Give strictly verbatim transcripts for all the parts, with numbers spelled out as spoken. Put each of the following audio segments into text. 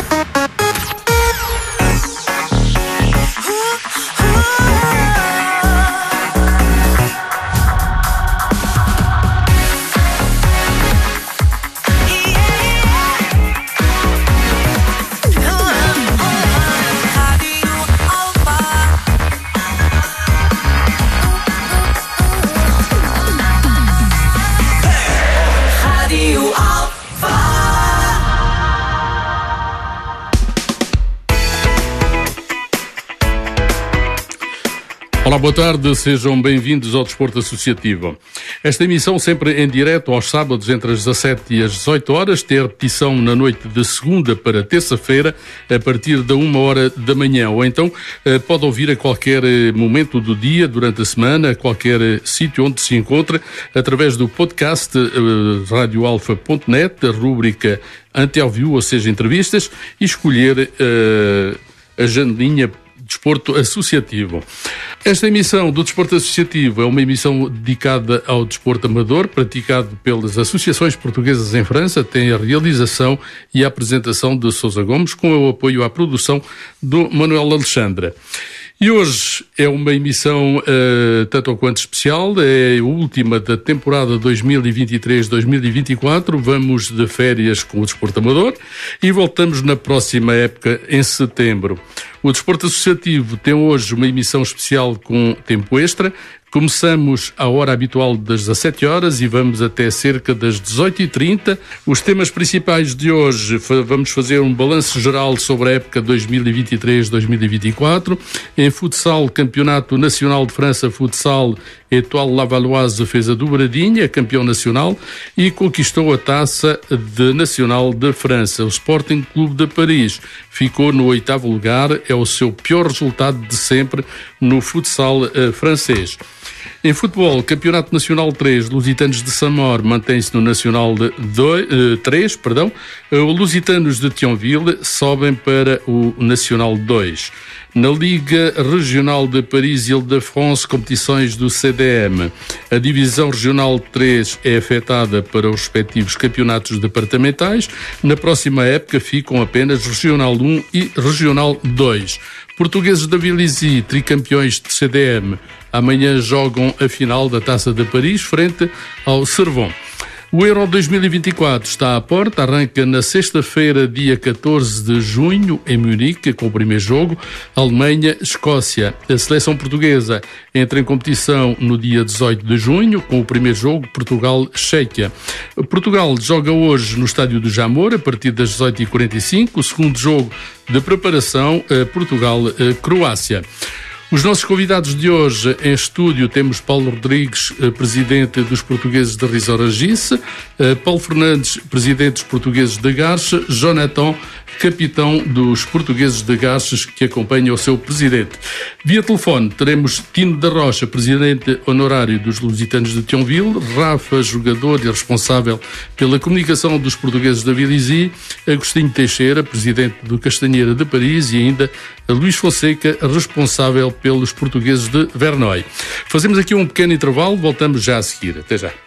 Olá, boa tarde, sejam bem-vindos ao Desporto Associativo. Esta emissão sempre em direto aos sábados entre as dezassete e as dezoito horas, tem repetição na noite de segunda para terça-feira a partir da uma hora da manhã, ou então eh, pode ouvir a qualquer momento do dia, durante a semana, a qualquer sítio onde se encontra, através do podcast eh, radio alfa ponto net, a rúbrica Ante-ao-Viu, ou seja, entrevistas, e escolher eh, a janelinha Desporto Associativo. Esta emissão do Desporto Associativo é uma emissão dedicada ao desporto amador, praticado pelas associações portuguesas em França, tem a realização e a apresentação de Sousa Gomes, com o apoio à produção do Manuel Alexandre. E hoje é uma emissão uh, tanto ou quanto especial, é a última da temporada dois mil e vinte e três dois mil e vinte e quatro, vamos de férias com o desporto amador e voltamos na próxima época em setembro. O Desporto Associativo tem hoje uma emissão especial com tempo extra. Começamos à hora habitual das dezassete horas e vamos até cerca das dezoito e trinta. Os temas principais de hoje, vamos fazer um balanço geral sobre a época dois mil e vinte e três dois mil e vinte e quatro. Em futsal, Campeonato Nacional de França Futsal, Étoile Lavalloise fez a dobradinha, campeão nacional, e conquistou a taça de Nacional de França. O Sporting Clube de Paris ficou no oitavo lugar, é o seu pior resultado de sempre no futsal uh, francês. Em futebol, Campeonato Nacional três, Lusitanos de Samor mantém-se no Nacional de dois, uh, três, perdão. Uh, Lusitanos de Thionville sobem para o Nacional dois. Na Liga Regional de Paris-Île-de-France, competições do C D M, a Divisão Regional três é afetada para os respectivos campeonatos departamentais. Na próxima época ficam apenas Regional um e Regional dois. Portugueses da Vélizy, tricampeões de C D M, amanhã jogam a final da Taça de Paris frente ao Servon. O Euro dois mil e vinte e quatro está à porta, arranca na sexta-feira, dia catorze de junho, em Munique, com o primeiro jogo, Alemanha-Escócia. A seleção portuguesa entra em competição no dia dezoito de junho, com o primeiro jogo, Portugal-Chequia. Portugal joga hoje no Estádio do Jamor, a partir das dezoito e quarenta e cinco, o segundo jogo de preparação, Portugal-Croácia. Os nossos convidados de hoje em estúdio temos Paulo Rodrigues, presidente dos portugueses de Risorangis, Paulo Fernandes, presidente dos portugueses de Garches, Jonathan, capitão dos portugueses de Garches, que acompanha o seu presidente. Via telefone teremos Tino da Rocha, presidente honorário dos Lusitanos de Thionville, Rafa, jogador e responsável pela comunicação dos portugueses da Vélizy, Agostinho Teixeira, presidente do Castanheira de Paris, e ainda Luís Fonseca, responsável pelos portugueses de Verneuil. Fazemos aqui um pequeno intervalo, voltamos já a seguir. Até já.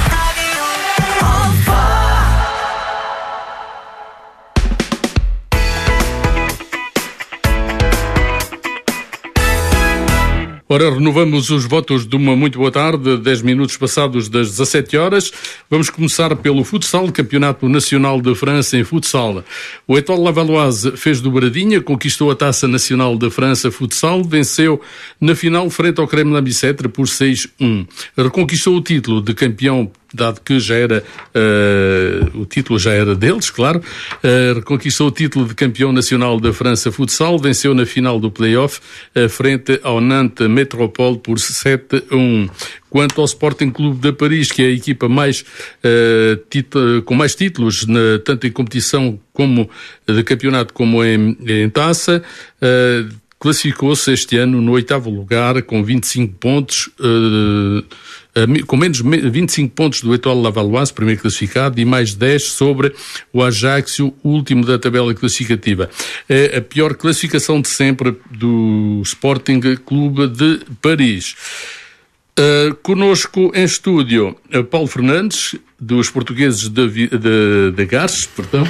Ora, renovamos os votos de uma muito boa tarde, dez minutos passados das dezassete horas. Vamos começar pelo futsal, Campeonato Nacional de França em futsal. O Étoile Lavalloise fez dobradinha, conquistou a Taça Nacional de França Futsal, venceu na final frente ao Kremlin Bicêtre por seis a um. Reconquistou o título de campeão, dado que já era, uh, o título já era deles, claro, uh, reconquistou o título de campeão nacional da França Futsal, venceu na final do play-off uh, frente ao Nantes Métropole por sete a um. Quanto ao Sporting Clube de Paris, que é a equipa mais, uh, tit- com mais títulos, na, tanto em competição como de campeonato como em, em taça, uh, classificou-se este ano no oitavo lugar com vinte e cinco pontos, uh, com menos vinte e cinco pontos do Étoile Lavalloise, primeiro classificado, e mais dez sobre o Ajaccio, último da tabela classificativa. É a pior classificação de sempre do Sporting Clube de Paris. Uh, conosco em estúdio, uh, Paulo Fernandes, dos portugueses de, de, de Garches, perdão.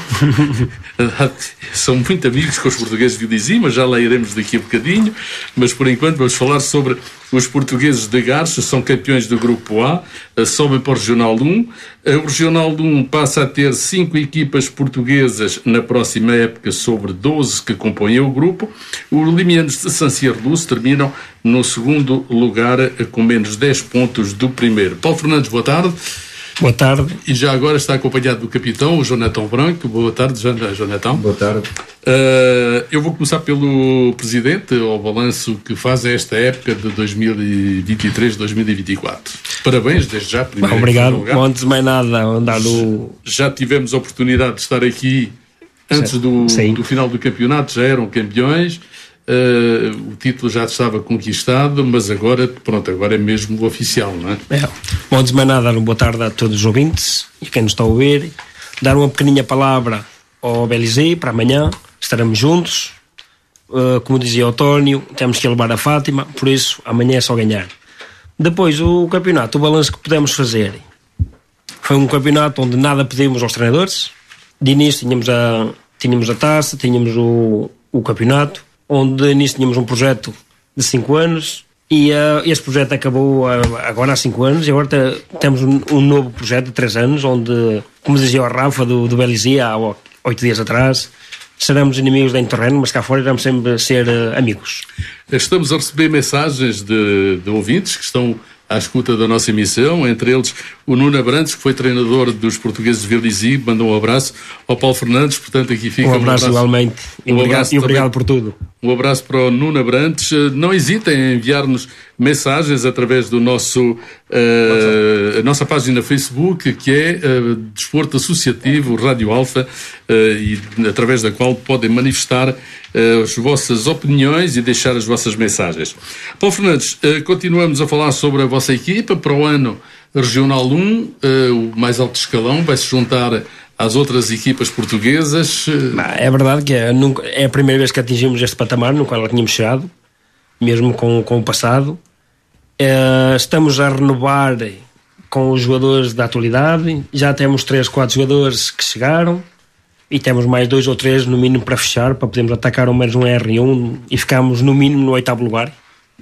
São muito amigos com os portugueses de Vilizim, mas já lá iremos daqui a bocadinho. Mas por enquanto vamos falar sobre os portugueses de Garches, são campeões do Grupo A, sobem para o Regional um. O Regional um passa a ter cinco equipas portuguesas na próxima época sobre doze que compõem o grupo. Os limianos de Sancier-Luz terminam no segundo lugar com menos dez pontos do primeiro. Paulo Fernandes, boa tarde. Boa tarde. E já agora está acompanhado do capitão, o Jonatão Branco. Boa tarde, Jonatão. Boa tarde. Uh, eu vou começar pelo presidente, ao balanço que faz esta época de dois mil e vinte e três, dois mil e vinte e quatro. Parabéns, desde já. Bom, obrigado. Bom, antes de mais nada, andar no... Já tivemos a oportunidade de estar aqui antes do, do final do campeonato, já eram campeões. Uh, o título já estava conquistado, mas agora, pronto, agora é mesmo oficial, não é? É. Bom, antes de mais nada, dar uma boa tarde a todos os ouvintes e quem nos está a ouvir. Dar uma pequeninha palavra ao Belize para amanhã, estaremos juntos. Uh, como dizia o António, temos que levar a Fátima, por isso amanhã é só ganhar. Depois, o campeonato, o balanço que pudemos fazer foi um campeonato onde nada pedimos aos treinadores. De início tínhamos a, tínhamos a taça, tínhamos o, o campeonato, onde de início tínhamos um projeto de cinco anos e uh, este projeto acabou uh, agora há cinco anos e agora te, temos um, um novo projeto de três anos onde, como dizia o Rafa do, do Belize há oito dias atrás, seremos inimigos dentro do terreno, mas cá fora iremos sempre ser uh, amigos. Estamos a receber mensagens de, de ouvintes que estão à escuta da nossa emissão, entre eles o Nuno Abrantes, que foi treinador dos portugueses de Vilizim, mandou um abraço ao Paulo Fernandes, portanto aqui fica um abraço, um abraço igualmente, um obrigado, abraço e obrigado por tudo. Um abraço para o Nuno Abrantes. Não hesitem em enviar-nos mensagens através do nosso uh, a nossa página Facebook, que é uh, Desporto Associativo Rádio Alfa, uh, e através da qual podem manifestar uh, as vossas opiniões e deixar as vossas mensagens. Paulo Fernandes, uh, continuamos a falar sobre a vossa equipa para o ano Regional um, uh, o mais alto escalão, vai se juntar às outras equipas portuguesas. É verdade que é, nunca, é a primeira vez que atingimos este patamar, no qual tínhamos chegado, mesmo com, com o passado. É, estamos a renovar com os jogadores da atualidade, já temos três, quatro jogadores que chegaram e temos mais dois ou três no mínimo para fechar, para podermos atacar ao menos um R um e ficarmos no mínimo no oitavo lugar.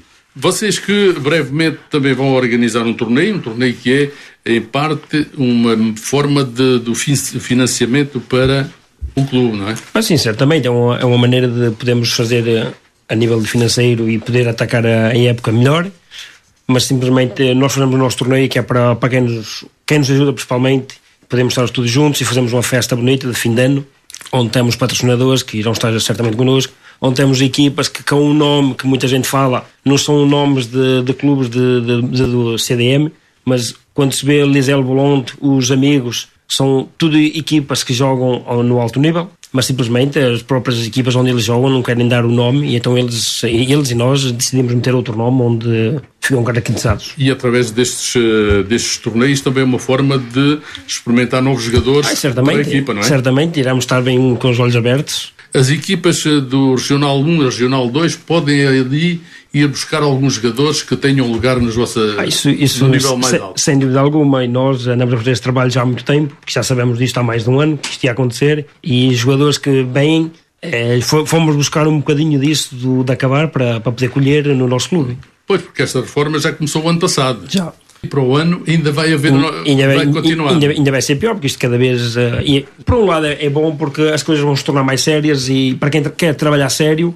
Vocês que brevemente também vão organizar um torneio, um torneio que é, em parte, uma forma de, do financiamento para o clube, não é? Mas sim, certamente, é uma, é uma maneira de podermos fazer a nível de financeiro e poder atacar a, a época melhor, mas simplesmente nós fazemos o nosso torneio que é para, para quem, nos, quem nos ajuda principalmente, podemos estar todos juntos e fazemos uma festa bonita de fim de ano, onde temos patrocinadores que irão estar certamente connosco, onde temos equipas que com um nome que muita gente fala, não são nomes de, de clubes de, de, de, do C D M, mas quando se vê Lisel Bolonte, os amigos, são tudo equipas que jogam no alto nível, mas simplesmente as próprias equipas onde eles jogam não querem dar o nome e então eles, eles e nós decidimos meter outro nome onde ficam caracterizados. E através destes, destes torneios também é uma forma de experimentar novos jogadores ah, para a equipa, não é? Certamente, iremos estar bem com os olhos abertos. As equipas do Regional um e Regional dois podem ali ir buscar alguns jogadores que tenham lugar nas vossas, ah, isso, isso, no nível mais se, alto. Sem dúvida alguma, e nós andamos a fazer este trabalho já há muito tempo, porque já sabemos disto há mais de um ano, que isto ia acontecer, e jogadores que vêm, eh, fomos buscar um bocadinho disso do, de acabar para, para poder colher no nosso clube. Pois, porque esta reforma já começou o ano passado. Já. E para o ano ainda vai haver, um, ainda vai, vai continuar. Ainda, ainda vai ser pior, porque isto cada vez... Uh, e, por um lado é, é bom porque as coisas vão se tornar mais sérias e para quem quer trabalhar sério uh,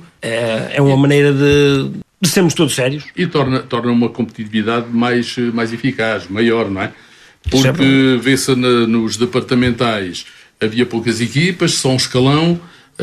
é uma maneira de, de sermos todos sérios. E torna, torna uma competitividade mais, mais eficaz, maior, não é? Porque vê-se na, nos departamentais havia poucas equipas, só um escalão...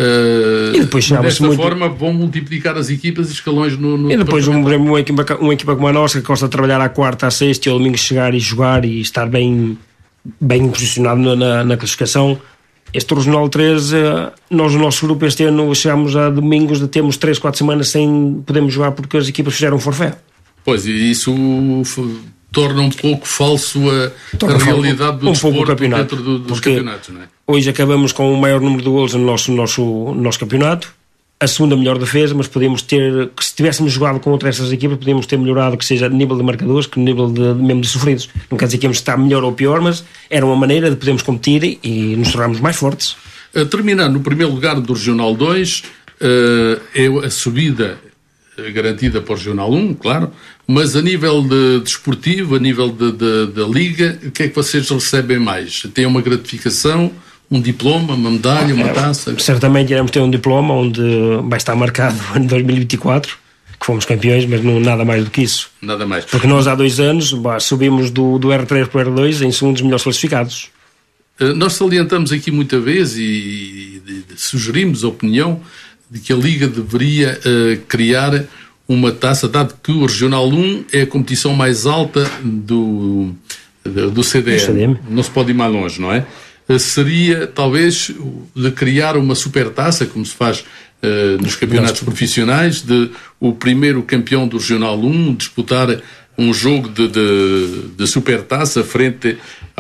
Uh, e depois desta muito... forma vão multiplicar as equipas e escalões no, no e depois um, uma, equipa, uma equipa como a nossa que gosta de trabalhar à quarta, à sexta e ao domingo chegar e jogar e estar bem, bem posicionado na, na classificação. Este Regional três, nós no nosso grupo este ano chegámos a domingos de termos três, quatro semanas sem podermos jogar porque as equipas fizeram forfé. Pois, e isso torna um pouco falso a, a realidade do um desporto campeonato, dentro do, dos campeonatos, não é? Hoje acabamos com o maior número de golos no nosso, no nosso, no nosso campeonato a segunda melhor defesa, mas podemos ter, que se tivéssemos jogado com outras essas equipas, podíamos ter melhorado, que seja a nível de marcadores, que a nível de, mesmo de sofridos. Não quer dizer que íamos estar melhor ou pior, mas era uma maneira de podermos competir e nos tornarmos mais fortes. A terminar no primeiro lugar do Regional dois, uh, é a subida garantida para o Regional um, claro, mas a nível de desportivo, a nível de, de, da Liga, o que é que vocês recebem mais? Tem uma gratificação, um diploma, uma medalha, uma taça? É, certamente iremos ter um diploma onde vai estar marcado o ano dois mil e vinte e quatro, que fomos campeões, mas não nada mais do que isso. Nada mais. Porque nós há dois anos bah, subimos do, do R três para o R dois em segundos melhores classificados. Uh, nós salientamos aqui muita vez e, e, e sugerimos a opinião de que a Liga deveria uh, criar uma taça, dado que o Regional um é a competição mais alta do, do, do C D M. C D M. Não se pode ir mais longe, não é? Uh, seria, talvez, de criar uma supertaça, como se faz uh, nos campeonatos profissionais, de o primeiro campeão do Regional um disputar um jogo de, de, de supertaça frente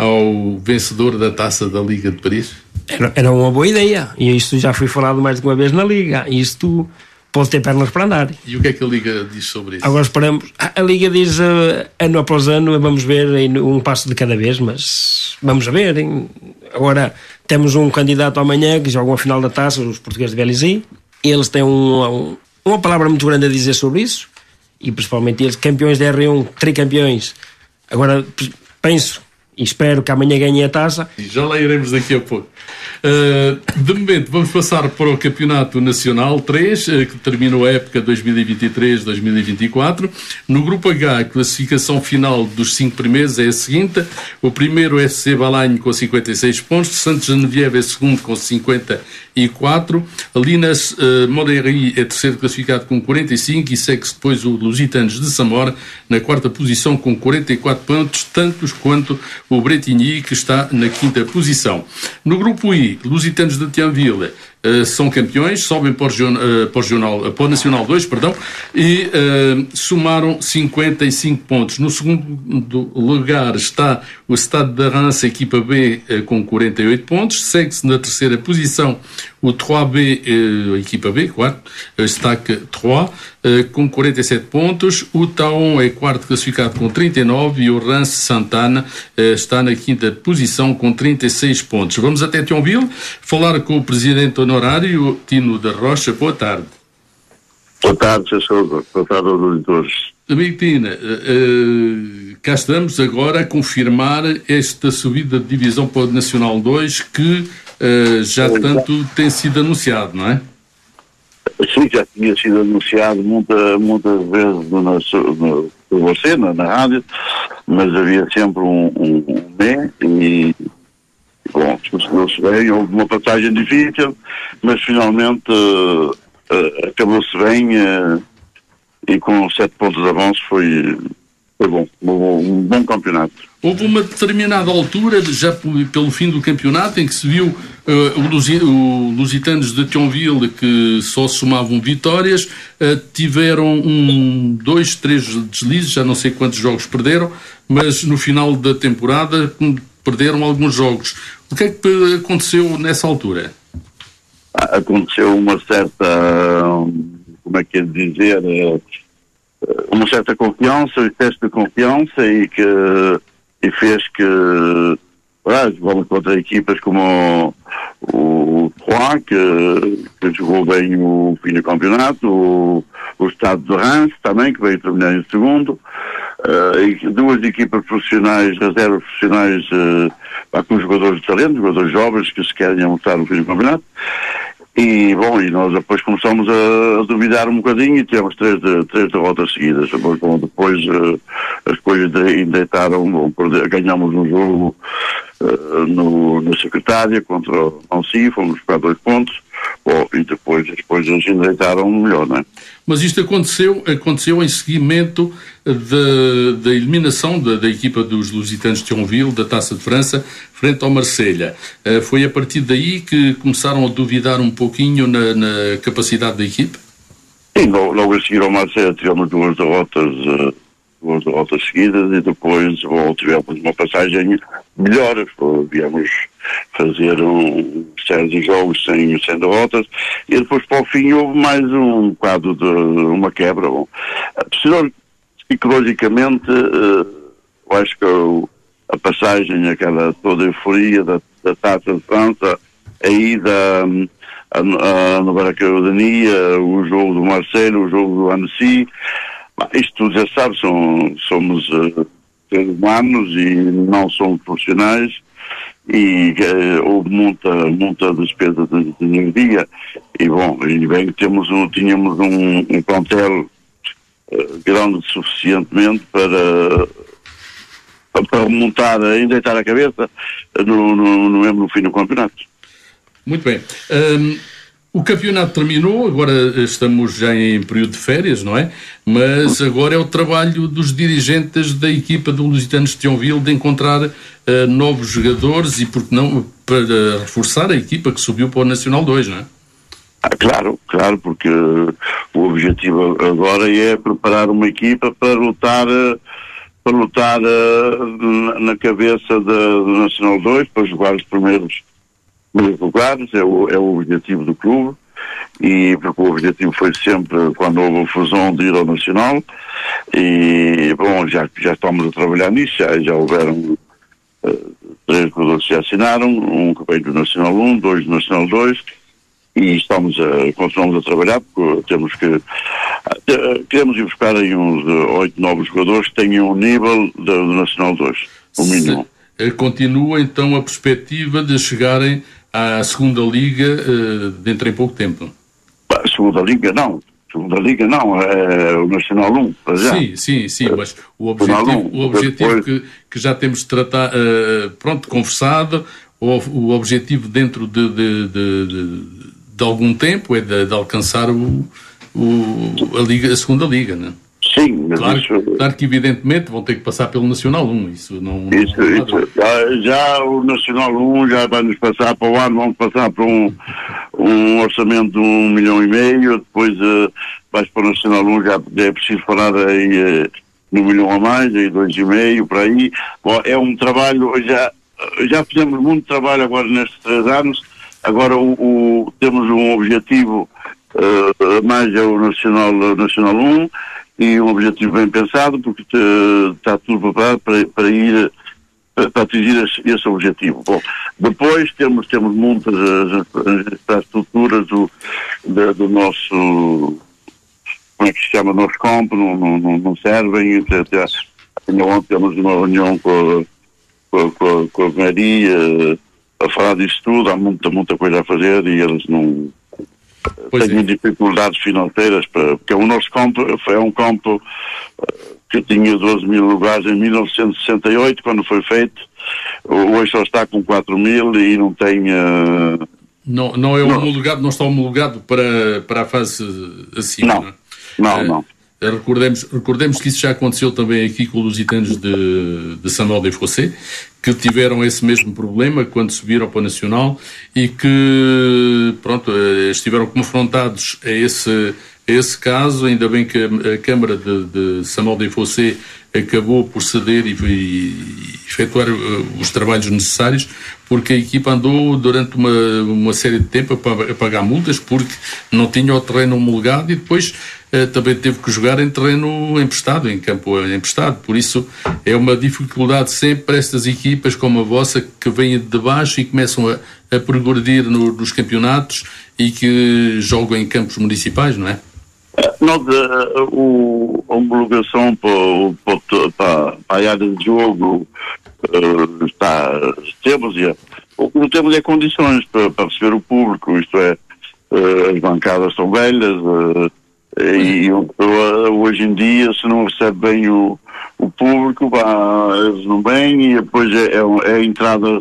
ao vencedor da taça da Liga de Paris? Era, era uma boa ideia, e isto já foi falado mais de uma vez na Liga, e isto pode ter pernas para andar. E o que é que a Liga diz sobre isso? Agora esperamos, a Liga diz uh, ano após ano, vamos ver um passo de cada vez, mas vamos ver, hein? Agora temos um candidato amanhã que joga uma final da taça, os portugueses de Vélizy, eles têm um, um, uma palavra muito grande a dizer sobre isso, e principalmente eles, campeões da R um, tricampeões. Agora penso e espero que amanhã ganhe a taça. E já lá iremos daqui a pouco. Uh, de momento, vamos passar para o Campeonato Nacional três, uh, que terminou a época dois mil e vinte e três dois mil e vinte e quatro. No grupo H, a classificação final dos cinco primeiros é a seguinte: o primeiro é F C Balanho com cinquenta e seis pontos, Santos Genevieve é segundo com cinquenta e quatro, Linas uh, Moreiry é terceiro classificado com quarenta e cinco e segue-se depois o Lusitanos de Samora na quarta posição com quarenta e quatro pontos, tantos quanto o Bretigny, que está na quinta posição. No grupo I, Lusitanos de Thionville uh, são campeões, sobem para o, uh, para, o regional, uh, para o Nacional dois, perdão, e uh, somaram cinquenta e cinco pontos. No segundo lugar está o Stade de Reims, equipa B, uh, com quarenta e oito pontos. Segue-se na terceira posição o três B, uh, a equipa B, quarto, uh, Stac três, uh, com quarenta e sete pontos. O Taon é quarto classificado com trinta e nove e o Reims Santana uh, está na quinta posição com trinta e seis pontos. Vamos até Thionville falar com o presidente honorário, Tino da Rocha. Boa tarde. Boa tarde, senhor. Boa tarde aos auditores. Amigo Tina, uh, cá estamos agora a confirmar esta subida de divisão para o Nacional dois que uh, já tanto tem sido anunciado, não é? Sim, já tinha sido anunciado muita, muitas vezes no, no, por você, na, na rádio, mas havia sempre um, um, um né, e bom, sucedeu-se bem, houve uma passagem difícil, mas finalmente uh, uh, acabou-se bem uh, e com sete pontos de avanço foi, foi bom, um bom campeonato. Houve uma determinada altura, já pelo fim do campeonato, em que se viu uh, o, Lusi, o Lusitanos de Thionville, que só somavam vitórias, uh, tiveram um, dois, três deslizes, já não sei quantos jogos perderam, mas no final da temporada perderam alguns jogos. O que é que aconteceu nessa altura? Aconteceu uma certa, como é que é dizer, uma certa confiança, um excesso de confiança e que e fez que ah, vamos contra equipas como o, o Troyes, que, que jogou bem o fim do campeonato, o, o Stade de Reims também, que veio terminar em segundo, uh, e duas equipas profissionais, reservas profissionais uh, com jogadores de talento, jogadores jovens que se querem mostrar no fim do campeonato. E, bom, e nós depois começamos a, a duvidar um bocadinho e tivemos três, de, três derrotas seguidas. Depois, bom, depois uh, as coisas de, endeitaram, bom, ganhamos um jogo uh, no, na Secretária contra o Nancy, fomos buscar dois pontos, bom, e depois as coisas endeitaram melhor, não é? Mas isto aconteceu, aconteceu em seguimento da eliminação da, da equipa dos Lusitanos de Thionville, da Taça de França, frente ao Marselha. Uh, foi a partir daí que começaram a duvidar um pouquinho na, na capacidade da equipe? Sim, logo, logo a seguir ao Marselha tivemos duas derrotas, uh, duas derrotas seguidas e depois bom, tivemos uma passagem melhor. Viemos, fazer um série de jogos sem, sem derrotas, e depois para o fim houve mais um quadro de uma quebra. Bom, psicologicamente, uh, eu acho que eu, a passagem, aquela toda a euforia da, da Taça de França, a ida a, a, a Nova Caledônia, o jogo do Marcelo, o jogo do Annecy, isto tudo já sabe, são, somos uh, seres humanos e não somos profissionais, e uh, houve muita, muita despesa de, de energia, e bom, e bem que temos um, tínhamos um, um plantel uh, grande suficientemente para, para remontar, endireitar a cabeça no, no, no, no fim do campeonato. Muito bem. Um, o campeonato terminou, agora estamos já em período de férias, não é? Mas agora é o trabalho dos dirigentes da equipa do Lusitanos de Thionville de encontrar uh, novos jogadores e, por que não, para reforçar a equipa que subiu para o Nacional dois, não é? Ah, claro, claro, porque uh, o objetivo agora é preparar uma equipa para lutar, uh, para lutar uh, na cabeça da, do Nacional dois, para jogar os primeiros lugares, é o, é o objetivo do clube, e porque o objetivo foi sempre, quando houve a fusão, de ir ao Nacional, e bom, já, já estamos a trabalhar nisso, já, já houveram uh, três jogadores que já assinaram, um que veio do Nacional um, dois do Nacional dois, e estamos a, continuamos a trabalhar, porque temos que uh, queremos ir buscar aí uns oito uh, novos jogadores que tenham o nível do, do Nacional dois, o mínimo. Se, continua então a perspectiva de chegarem à segunda liga uh, dentro em pouco tempo? A segunda liga não, segunda liga não, é o Nacional um, já. Sim, sim, sim, mas o objetivo, o objetivo que, que já temos de tratar, uh, pronto, conversado, o, o objetivo dentro de, de, de, de, de algum tempo é de, de alcançar o, o, a, liga, a segunda liga, não é? Sim, mas claro, isso... claro que evidentemente vão ter que passar pelo Nacional um, isso não... Isso, não isso. Já, já o Nacional um já vai nos passar para o ano, vamos passar para um, um orçamento de um milhão e meio, depois uh, vais para o Nacional um, já, já é preciso falar aí uh, no milhão a mais, aí dois e meio, para aí. Bom, é um trabalho, já, já fizemos muito trabalho agora nestes três anos, agora o, o, temos um objetivo, uh, mais é o Nacional, Nacional um, e um objetivo bem pensado, porque te, está tudo preparado para, para ir, para atingir esse, esse objetivo. Bom, depois temos, temos muitas as infraestruturas do, do, do nosso, como é que se chama, nosso campo, não, não, não servem, até, até ontem temos uma reunião com a, com a, com a Maria a falar disso tudo, há muita, muita coisa a fazer e eles não... Pois tenho é. dificuldades financeiras, para, porque o nosso campo é um campo que tinha doze mil lugares em mil novecentos e sessenta e oito, quando foi feito. Hoje só está com quatro mil e não tem... Uh... Não, não é homologado, não está homologado para, para a fase acima, não, não é? Não, não. Uh, recordemos, recordemos que isso já aconteceu também aqui com os lusitanos de, de Samuel de Fossé, que tiveram esse mesmo problema quando subiram para o Nacional e que, pronto, estiveram confrontados a esse, a esse caso. Ainda bem que a, a Câmara de, de Samuel de Fossé acabou por ceder e, e efetuar os trabalhos necessários, porque a equipa andou durante uma, uma série de tempo a, a pagar multas porque não tinha o terreno homologado e depois uh, também teve que jogar em terreno emprestado, em campo emprestado. Por isso é uma dificuldade sempre para estas equipas como a vossa, que vêm de baixo e começam a, a progredir no, nos campeonatos e que jogam em campos municipais, não é? Nós, uh, o, a homologação para, para, para a área de jogo uh, está, temos, é, o que temos é condições para, para receber o público, isto é, uh, as bancadas são velhas uh, e uh, hoje em dia, se não recebe bem o, o público, bah, eles não vêm e depois é, é, é entradas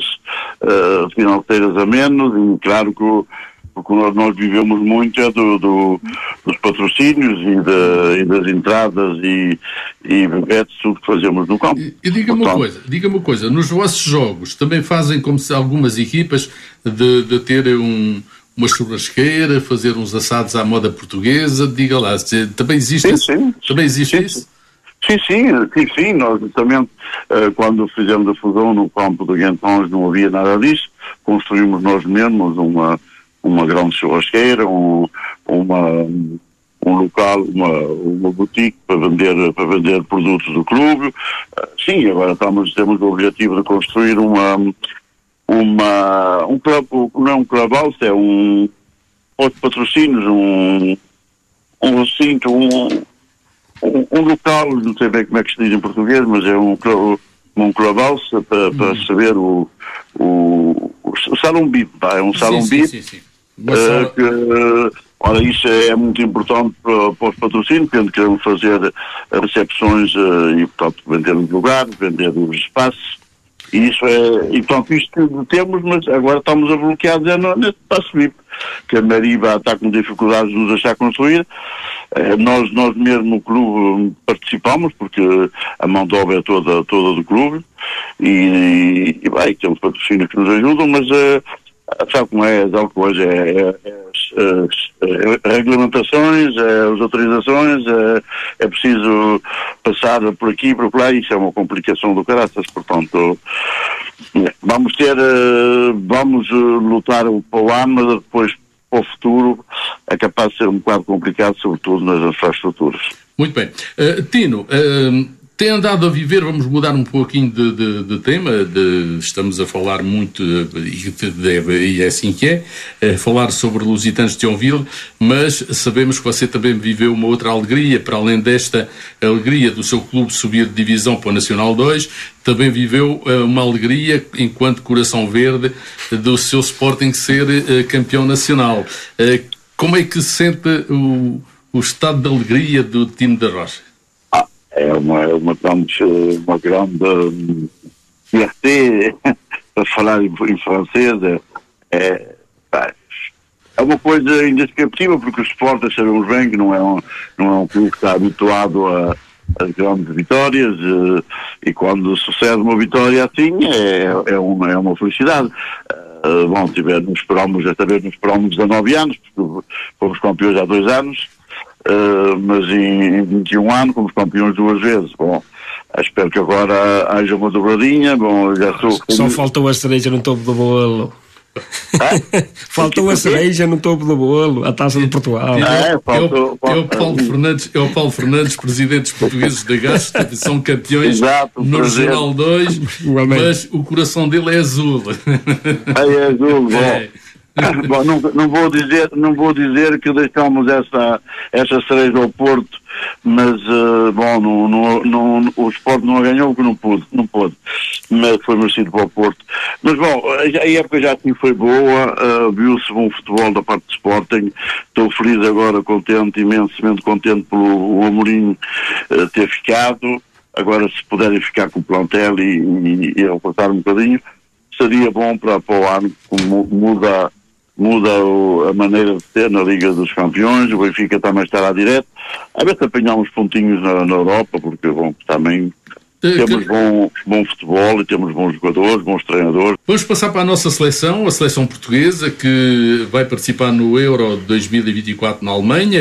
uh, financeiras a menos e claro que o porque nós, nós vivemos muito é do, do, dos patrocínios e, de, e das entradas e, e bebetes, tudo que fazemos no campo. E, e diga-me uma coisa, diga-me uma coisa, nos vossos jogos também fazem como se algumas equipas de, de terem um, uma churrasqueira, fazer uns assados à moda portuguesa, diga lá, também existe sim, isso? Sim. Também existe sim, isso? Sim, sim, sim, sim, nós justamente uh, quando fizemos a fusão no campo do Guentões não havia nada disso, construímos nós mesmos uma, uma grande churrasqueira, um, uma, um local, uma, uma boutique para vender, para vender produtos do clube. Uh, sim, agora estamos, temos o objetivo de construir uma, uma um clube, não é um clubhouse, é um outro patrocínios, um, um recinto, um Um, um local, não sei bem como é que se diz em português, mas é um, um clubhouse para, para uhum. saber o, o, o salão B I P, é um salão sim, B I P. sim, sim, sim. Uh, que, uh, ora, isso é muito importante para, para os patrocínios, porque queremos fazer recepções uh, e, portanto, vender os lugares, vender os espaços. E isso é, e portanto, isto temos, mas agora estamos a bloquear neste espaço B I P, que a Mariba está com dificuldades de nos deixar construir. Eh, nós, nós mesmo no clube participamos, porque a mão de obra é toda, toda do clube, e, e bem, temos patrocínios que nos ajudam, mas eh, sabe como é, tal coisa, é, é, é as, as regulamentações, é, as autorizações, é, é preciso passar por aqui e por lá, isso é uma complicação do caraças, portanto vamos ter, vamos lutar para o ano, mas depois para o futuro é capaz de ser um bocado complicado, sobretudo nas infraestruturas. Muito bem. Uh, Tino, uh, tem andado a viver, vamos mudar um pouquinho de, de, de tema, de, estamos a falar muito, e, deve, e é assim que é, é falar sobre Lusitanos de Thionville, mas sabemos que você também viveu uma outra alegria, para além desta alegria do seu clube subir de divisão para o Nacional dois, também viveu uh, uma alegria, enquanto Coração Verde, do seu Sporting ser uh, campeão nacional. Uh, como é que se sente o, o estado de alegria do Tino da Rocha? Ah, é uma, é uma grande, uma grande fierté, para falar em, em francês, é, é, é uma coisa indescritível, porque o Sporting, sabemos bem que não é um, não é um clube que está habituado a as grandes vitórias, uh, e quando sucede uma vitória assim é, é, uma, é uma felicidade. Uh, bom, tivemos, esperamos, esta vez nos esperamos dezanove anos, porque fomos campeões há dois anos, uh, mas em, em vinte e um anos fomos campeões duas vezes. Bom, espero que agora haja uma dobradinha. Bom, já sou... Só faltou a cereja no topo do bolo. Ah? Faltou a cereja no topo do bolo, a Taça de Portugal. Ah, é, faltou, é, o, é, o Paulo Fernandes, é o Paulo Fernandes, presidente dos portugueses da Gás, que são campeões Exato, no Regional dois, mas o coração dele é azul. É, é azul, bom. É. Bom, não, não, vou dizer, não vou dizer que deixamos essa, essa cereja ao Porto, mas, uh, bom, no, no, no, o Sport não a ganhou porque não pôde, não pôde, mas foi merecido para o Porto. Mas, bom, a época já assim foi boa, uh, viu-se bom futebol da parte do Sporting, estou feliz agora, contente, imensamente contente pelo Amorim uh, ter ficado. Agora, se puderem ficar com o plantel e, e, e reportar um bocadinho, seria bom para, para o ano, como muda muda o, a maneira de ter na Liga dos Campeões, o Benfica também estará direto, a ver se apanhamos pontinhos na, na Europa, porque bom, também temos bom, bom futebol e temos bons jogadores, bons treinadores. Vamos passar para a nossa seleção, a seleção portuguesa, que vai participar no Euro dois mil e vinte e quatro na Alemanha,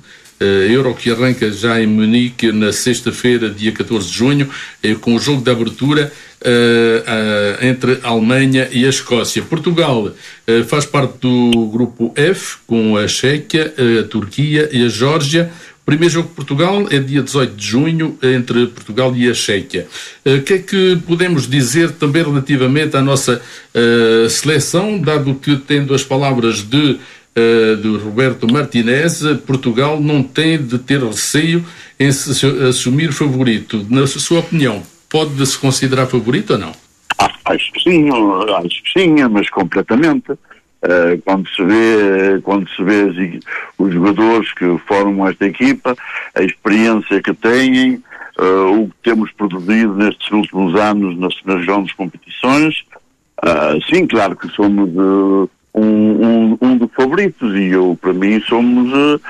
Euro que arranca já em Munique na sexta-feira, dia catorze de junho, com o jogo de abertura uh, uh, entre a Alemanha e a Escócia. Portugal uh, faz parte do grupo F, com a Chequia, a Turquia e a Geórgia. O primeiro jogo de Portugal é dia dezoito de junho, entre Portugal e a Chequia. O uh, que é que podemos dizer também relativamente à nossa uh, seleção, dado que, tendo as palavras de Uh, do Roberto Martinez, Portugal não tem de ter receio em se assumir favorito. Na sua opinião, pode-se considerar favorito ou não? Ah, acho que sim, acho que sim, mas completamente. Uh, quando se vê, quando se vê os jogadores que formam esta equipa, a experiência que têm, uh, o que temos produzido nestes últimos anos nas, nas grandes competições, uh, sim, claro que somos... Uh, Um, um, um dos favoritos, e eu, para mim, somos, uh,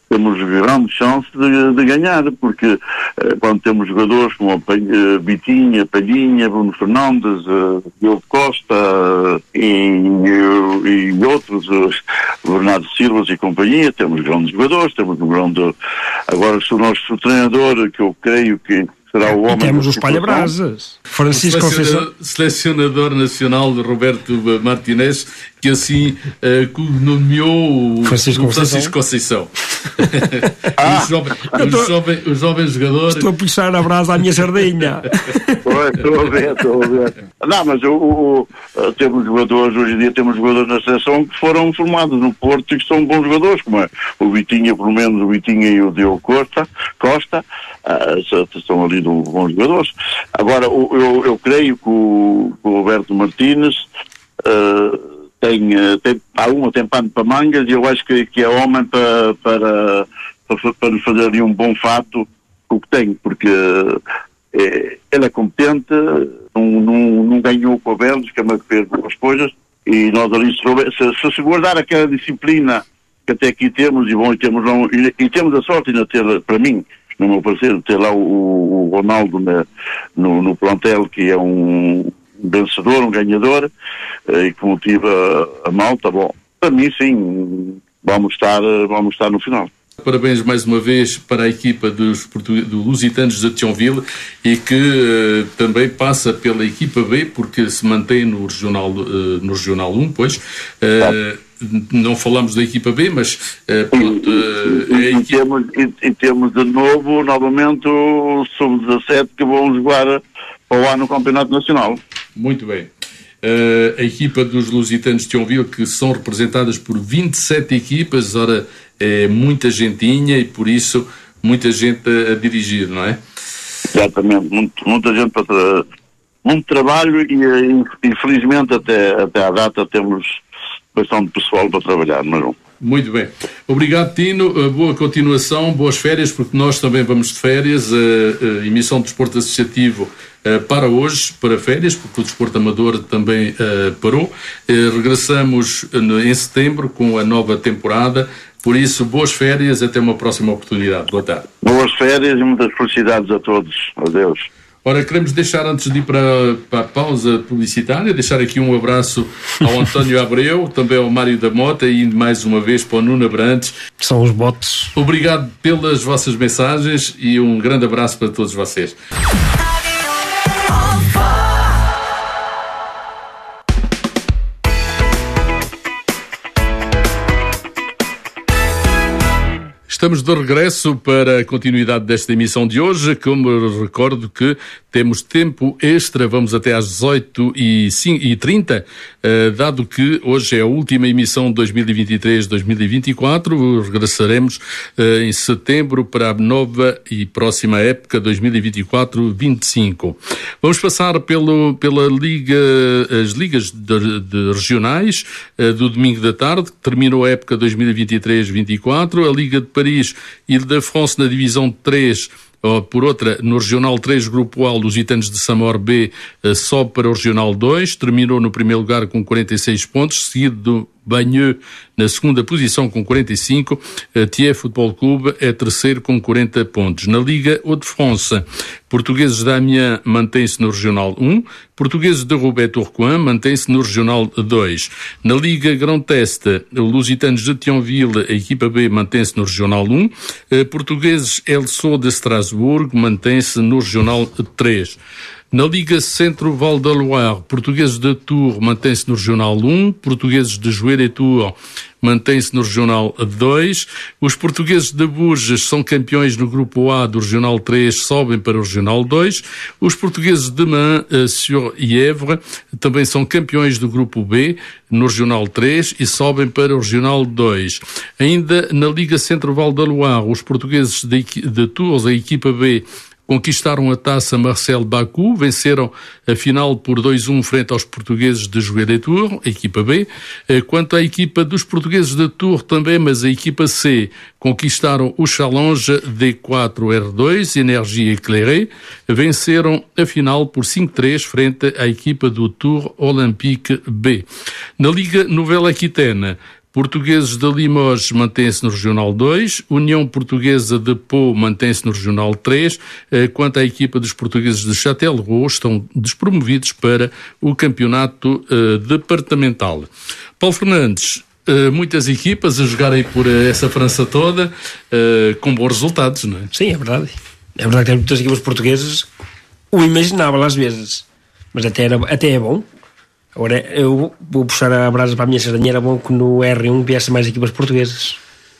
temos grande chance de, de ganhar, porque eh, quando temos jogadores como a Palha, Bitinha, Palhinha, Bruno Fernandes, eh, Diogo Costa eh, e, e outros, eh, Bernardo Silva e companhia, temos grandes jogadores, temos um grande... Agora, se o nosso treinador, que eu creio que será o homem... E temos os palha-brasas. Francisco Conceição. Selecionador nacional de Roberto Martinez, que assim uh, cognomeou Francisco o Francisco Conceição. Ah, os, jovens, os, jovens, os jovens jogadores... Estou a puxar a brasa à minha sardinha. Estou a ver, estou a ver. Não, mas o, o, o, temos jogadores, hoje em dia temos jogadores na seleção que foram formados no Porto e que são bons jogadores, como é o Vitinha, pelo menos o Vitinha e o Diogo Costa, Costa uh, são ali bons jogadores. Agora, o, eu, eu creio que o, que o Roberto Martínez uh, tem, tem alguma tem pano para mangas e eu acho que, que é homem para, para, para, para fazer ali um bom fato o que tem, porque é, ele é competente, não, não, não ganhou com a Bélgica, mas fez boas coisas e nós ali se, se, se guardar aquela disciplina que até aqui temos e, bom, e, temos, e, e temos a sorte de ter, para mim, no meu parecer, ter lá o, o Ronaldo na, no, no plantel, que é um vencedor, um ganhador, e que motiva a malta. Bom, para mim sim, vamos estar, vamos estar no final. Parabéns mais uma vez para a equipa dos, dos Lusitanos de Thionville e que uh, também passa pela equipa B, porque se mantém no Regional, uh, no regional um, pois. Uh, não falamos da equipa B, mas uh, pronto, uh, e, é e, temos, e, e temos de novo, novamente, o sub dezassete que vão jogar para o ano no Campeonato Nacional. Muito bem. Uh, a equipa dos Lusitanos de Thionville, que são representadas por vinte e sete equipas, ora, é muita gentinha e por isso muita gente a, a dirigir, não é? Exatamente, muito, muita gente para tra... muito trabalho e infelizmente até, até à data temos bastante pessoal para trabalhar, mas não. Muito bem. Obrigado, Tino. Uh, boa continuação, boas férias, porque nós também vamos de férias. A uh, uh, emissão de Desporto Associativo uh, para hoje, para férias, porque o Desporto Amador também uh, parou. Uh, regressamos uh, em setembro com a nova temporada. Por isso, boas férias, até uma próxima oportunidade. Boa tarde. Boas férias e muitas felicidades a todos. Adeus. Ora, queremos deixar, antes de ir para, para a pausa publicitária, deixar aqui um abraço ao António Abreu, também ao Mário da Mota e mais uma vez para o Nuno Abrantes. São os botes. Obrigado pelas vossas mensagens e um grande abraço para todos vocês. Estamos de regresso para a continuidade desta emissão de hoje. Como eu recordo que temos tempo extra, vamos até às dezoito e trinta, uh, dado que hoje é a última emissão de dois mil e vinte e três dois mil e vinte e quatro, regressaremos uh, em setembro para a nova e próxima época dois mil e vinte e quatro vinte e cinco. Vamos passar pelo, pela Liga, as ligas de, de regionais uh, do domingo da tarde, que terminou a época dois mil e vinte e três vinte e quatro, a Liga de Paris e de France na divisão três, por outra, no Regional três, Grupo A, Lusitanos de Samor B sobe para o Regional dois, terminou no primeiro lugar com quarenta e seis pontos, seguido do Bagneux na segunda posição com quarenta e cinco, Thiers Futebol Clube é terceiro com quarenta pontos. Na Liga Hauts-de-France, Portugueses de Amiens mantém-se no Regional um, Portugueses de Roubaix-Tourcoing mantém-se no Regional dois. Na Liga Grand Est, Lusitanos de Thionville, a equipa B, mantém-se no Regional um, Portugueses Elso de Strasbourg mantém-se no Regional três. Na Liga Centro-Val da Loire, Portugueses de Tours mantém-se no Regional um, Portugueses de Jouer et Tours mantém-se no Regional dois, os Portugueses de Bourges são campeões no Grupo A do Regional três, sobem para o Regional dois, os Portugueses de Mans-sur-Yèvre também são campeões do Grupo B no Regional três e sobem para o Regional dois. Ainda na Liga Centro-Val da Loire, os Portugueses de, de Tours, a equipa B, conquistaram a taça Marcel Bakou, venceram a final por dois a um frente aos portugueses de Jouer et Tours, a equipa B. Quanto à equipa dos portugueses de Tours também, mas a equipa C, conquistaram o Challenge D quatro R dois, Energia Éclairée, venceram a final por cinco a três frente à equipa do Tours Olympique B. Na Liga Nouvelle-Aquitaine, Portugueses de Limoges mantém-se no Regional dois, União Portuguesa de Pau mantém-se no Regional três, quanto à equipa dos portugueses de Châtellerault, estão despromovidos para o campeonato uh, departamental. Paulo Fernandes, uh, muitas equipas a jogarem por essa França toda, uh, com bons resultados, não é? Sim, é verdade. É verdade que tem muitas equipas portuguesas, o imaginável às vezes, mas até, era, até é bom. Agora, eu vou puxar a brasa para a minha sardinha, era bom que no R um viessem mais equipas portuguesas.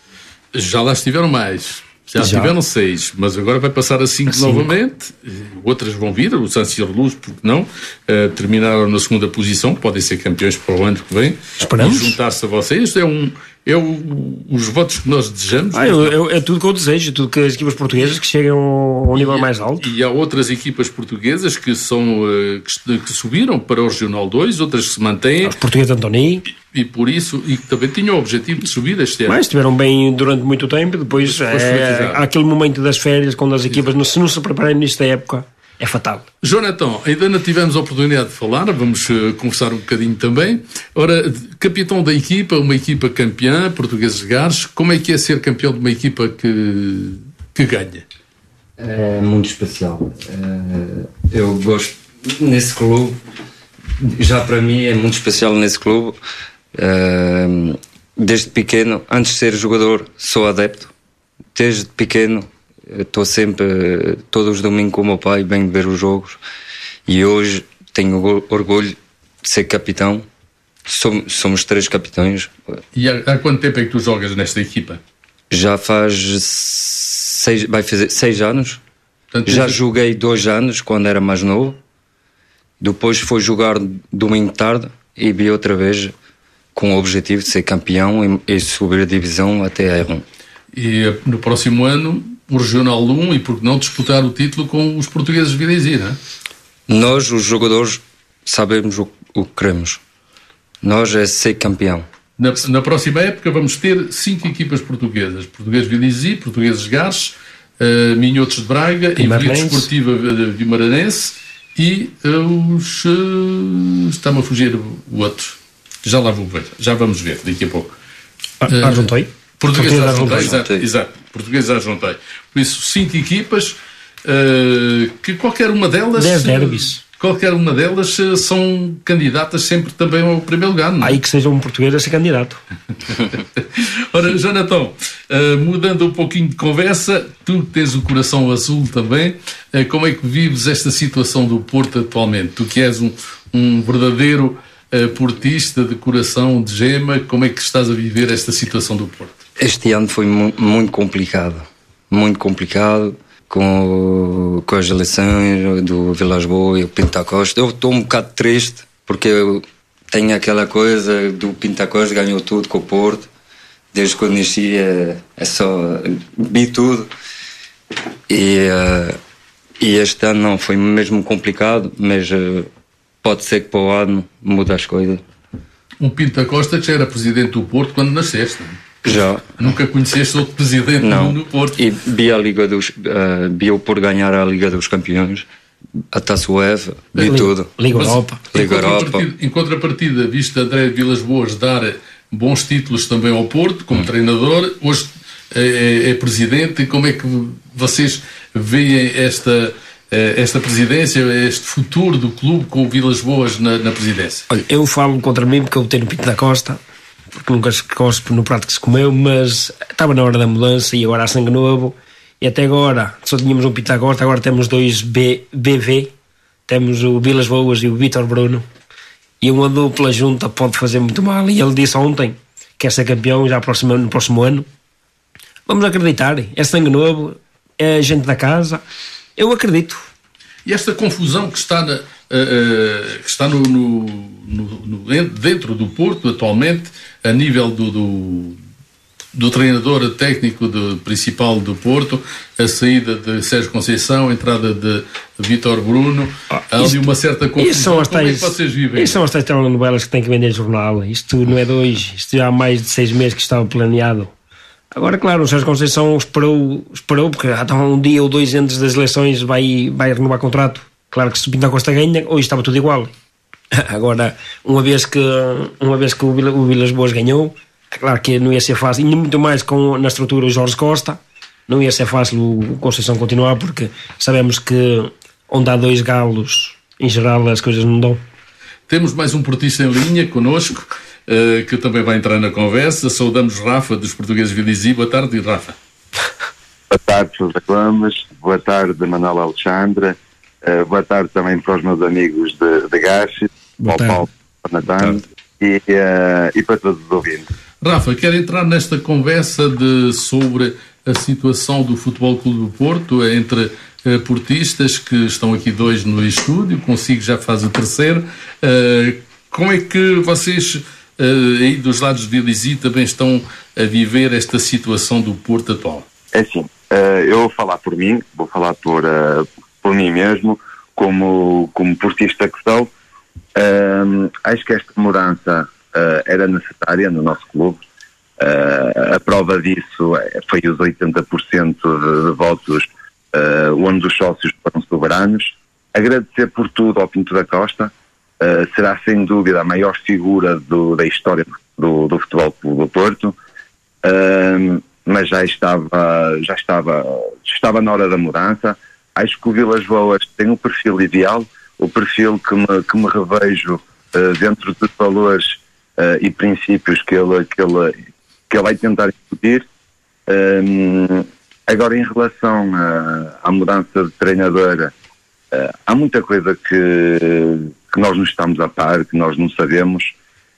Já lá estiveram mais. Já, Já tiveram seis, mas agora vai passar a cinco, a cinco novamente. Outras vão vir, o Saint-Cyr Luz, porque não? Uh, terminaram na segunda posição, podem ser campeões para o ano que vem. Esperamos. E juntar-se a vocês é, um, é o, os votos que nós desejamos. Ah, eu, eu, é tudo que eu desejo, tudo que as equipas portuguesas que chegam ao, ao nível e, mais alto. E há outras equipas portuguesas que, são, uh, que, que subiram para o Regional dois, outras que se mantêm. Os portugueses de Antoni. E, e por isso, e que também tinham o objetivo de subir este ano. Mas estiveram bem durante muito tempo, depois, depois é, há aquele momento das férias, quando as equipas, não, se não se prepararem nesta época, é fatal. Jonathan, ainda não tivemos a oportunidade de falar, vamos uh, conversar um bocadinho também. Ora, capitão da equipa, uma equipa campeã, Portugueses de Gares, como é que é ser campeão de uma equipa que, que ganha? É muito especial. É, eu gosto nesse clube, já para mim é muito especial nesse clube. É, desde pequeno, antes de ser jogador, sou adepto. Desde pequeno, estou sempre, todos os domingos com o meu pai, venho ver os jogos. E hoje tenho orgulho de ser capitão. Somos, somos três capitães. E há, há quanto tempo é que tu jogas nesta equipa? Já faz seis, vai fazer seis anos. Portanto, já desde... joguei dois anos quando era mais novo. Depois fui jogar domingo tarde e vi outra vez com o objetivo de ser campeão e, e subir a divisão até a R um. E no próximo ano, o Regional um, e por que não disputar o título com os portugueses de Vilesi, não é? Nós, os jogadores, sabemos o, o que queremos. Nós é ser campeão. Na, na próxima época vamos ter cinco equipas portuguesas. Português Vilesi, Portugueses Gares, uh, Minhotos de Braga, Equipe Desportiva Vimaranense e uh, os... Uh, está-me a fugir o outro. Já lá vou ver. Já vamos ver daqui a pouco. Uh, Arjuntei? Português Arjuntei, exato, exato. Português Arjuntei. Por isso, cinco equipas uh, que qualquer uma delas... Dez derbys. Qualquer uma delas uh, são candidatas sempre também ao primeiro lugar, não é? Aí que seja um português a ser candidato. Ora, Jonathan, uh, mudando um pouquinho de conversa, tu tens o coração azul também, uh, como é que vives esta situação do Porto atualmente? Tu que és um, um verdadeiro uh, portista de coração, de gema, como é que estás a viver esta situação do Porto? Este ano foi mu- muito complicado, muito complicado, com, com as eleições do Vilas-Boas e o Pinto da Costa. Eu estou um bocado triste, porque eu tenho aquela coisa do Pinto da Costa, ganhou tudo com o Porto, desde quando nasci é, é só, vi tudo, e, uh, e este ano não, foi mesmo complicado, mas uh, pode ser que para o ano mude as coisas. Um Pinto da Costa que já era presidente do Porto quando nasceste, não é? Já. Nunca conheceste outro presidente não. no Porto? E vi a Liga dos... Uh, vi o por ganhar a Liga dos Campeões, a Taça UEFA, vi Liga, tudo. Liga Europa. Liga em, contrapartida, em contrapartida, viste André Vilas-Boas dar bons títulos também ao Porto, como hum. treinador, hoje é, é presidente. Como é que vocês veem esta... esta presidência, este futuro do clube com o Vilas-Boas na, na presidência? Olha, eu falo contra mim porque eu tenho o Pinto da Costa, porque nunca se cospe no prato que se comeu, mas estava na hora da mudança e agora há sangue novo, e até agora só tínhamos um Pinto da Costa, agora temos dois B, BV, temos o Vilas-Boas e o Vítor Bruno, e uma dupla junta pode fazer muito mal, e ele disse ontem que quer ser campeão já próximo, no próximo ano. Vamos acreditar, é sangue novo, é gente da casa, eu acredito. E esta confusão que está, na, uh, uh, que está no, no, no, no, dentro do Porto atualmente, a nível do, do, do treinador técnico do, principal do Porto, a saída de Sérgio Conceição, a entrada de Vítor Bruno, ah, há ali uma certa confusão. São as Como tais, é que vocês vivem? Isso são as tais telenovelas que têm que vender jornal. Isto não é de hoje, isto já há mais de seis meses que estava planeado. Agora, claro, o Sérgio Conceição esperou, esperou porque há um dia ou dois antes das eleições vai, vai renovar contrato. Claro que se o Pinto da Costa ganha, hoje estava tudo igual. Agora, uma vez que, uma vez que o Vilas-Boas ganhou, Claro que não ia ser fácil, e muito mais com, na estrutura o Jorge Costa, não ia ser fácil o Conceição continuar, porque sabemos que onde há dois galos, em geral as coisas não dão. Temos mais um portista em linha connosco, uh, que também vai entrar na conversa. Saudamos Rafa, dos Portugueses Vilizí. Boa tarde, Rafa. Boa tarde, José Gomes. Boa tarde, Manuel Alexandre. Uh, boa tarde também para os meus amigos de, de Gache, ao Paulo Natano e, uh, e para todos os ouvintes. Rafa, quero entrar nesta conversa de, sobre a situação do Futebol Clube do Porto entre uh, portistas, que estão aqui dois no estúdio, consigo já faz o terceiro. Uh, como é que vocês, uh, aí dos lados de Vilizí, também estão a viver esta situação do Porto atual? É assim, uh, eu vou falar por mim, vou falar por, uh, por mim mesmo, como, como portista que sou. Uh, acho que esta mudança uh, era necessária no nosso clube. Uh, a prova disso foi os oitenta por cento de, de votos, uh, onde os sócios foram soberanos. Agradecer por tudo ao Pinto da Costa. Uh, será sem dúvida a maior figura do, da história do, do Futebol Clube do Porto. Uh, mas já estava, já estava, estava na hora da mudança. Acho que o Vilas Boas tem um perfil ideal, o perfil que me, que me revejo uh, dentro dos valores uh, e princípios que ele, que, ele, que ele vai tentar discutir. Um, agora, em relação a, à mudança de treinadora, uh, há muita coisa que, que nós não estamos a par, que nós não sabemos.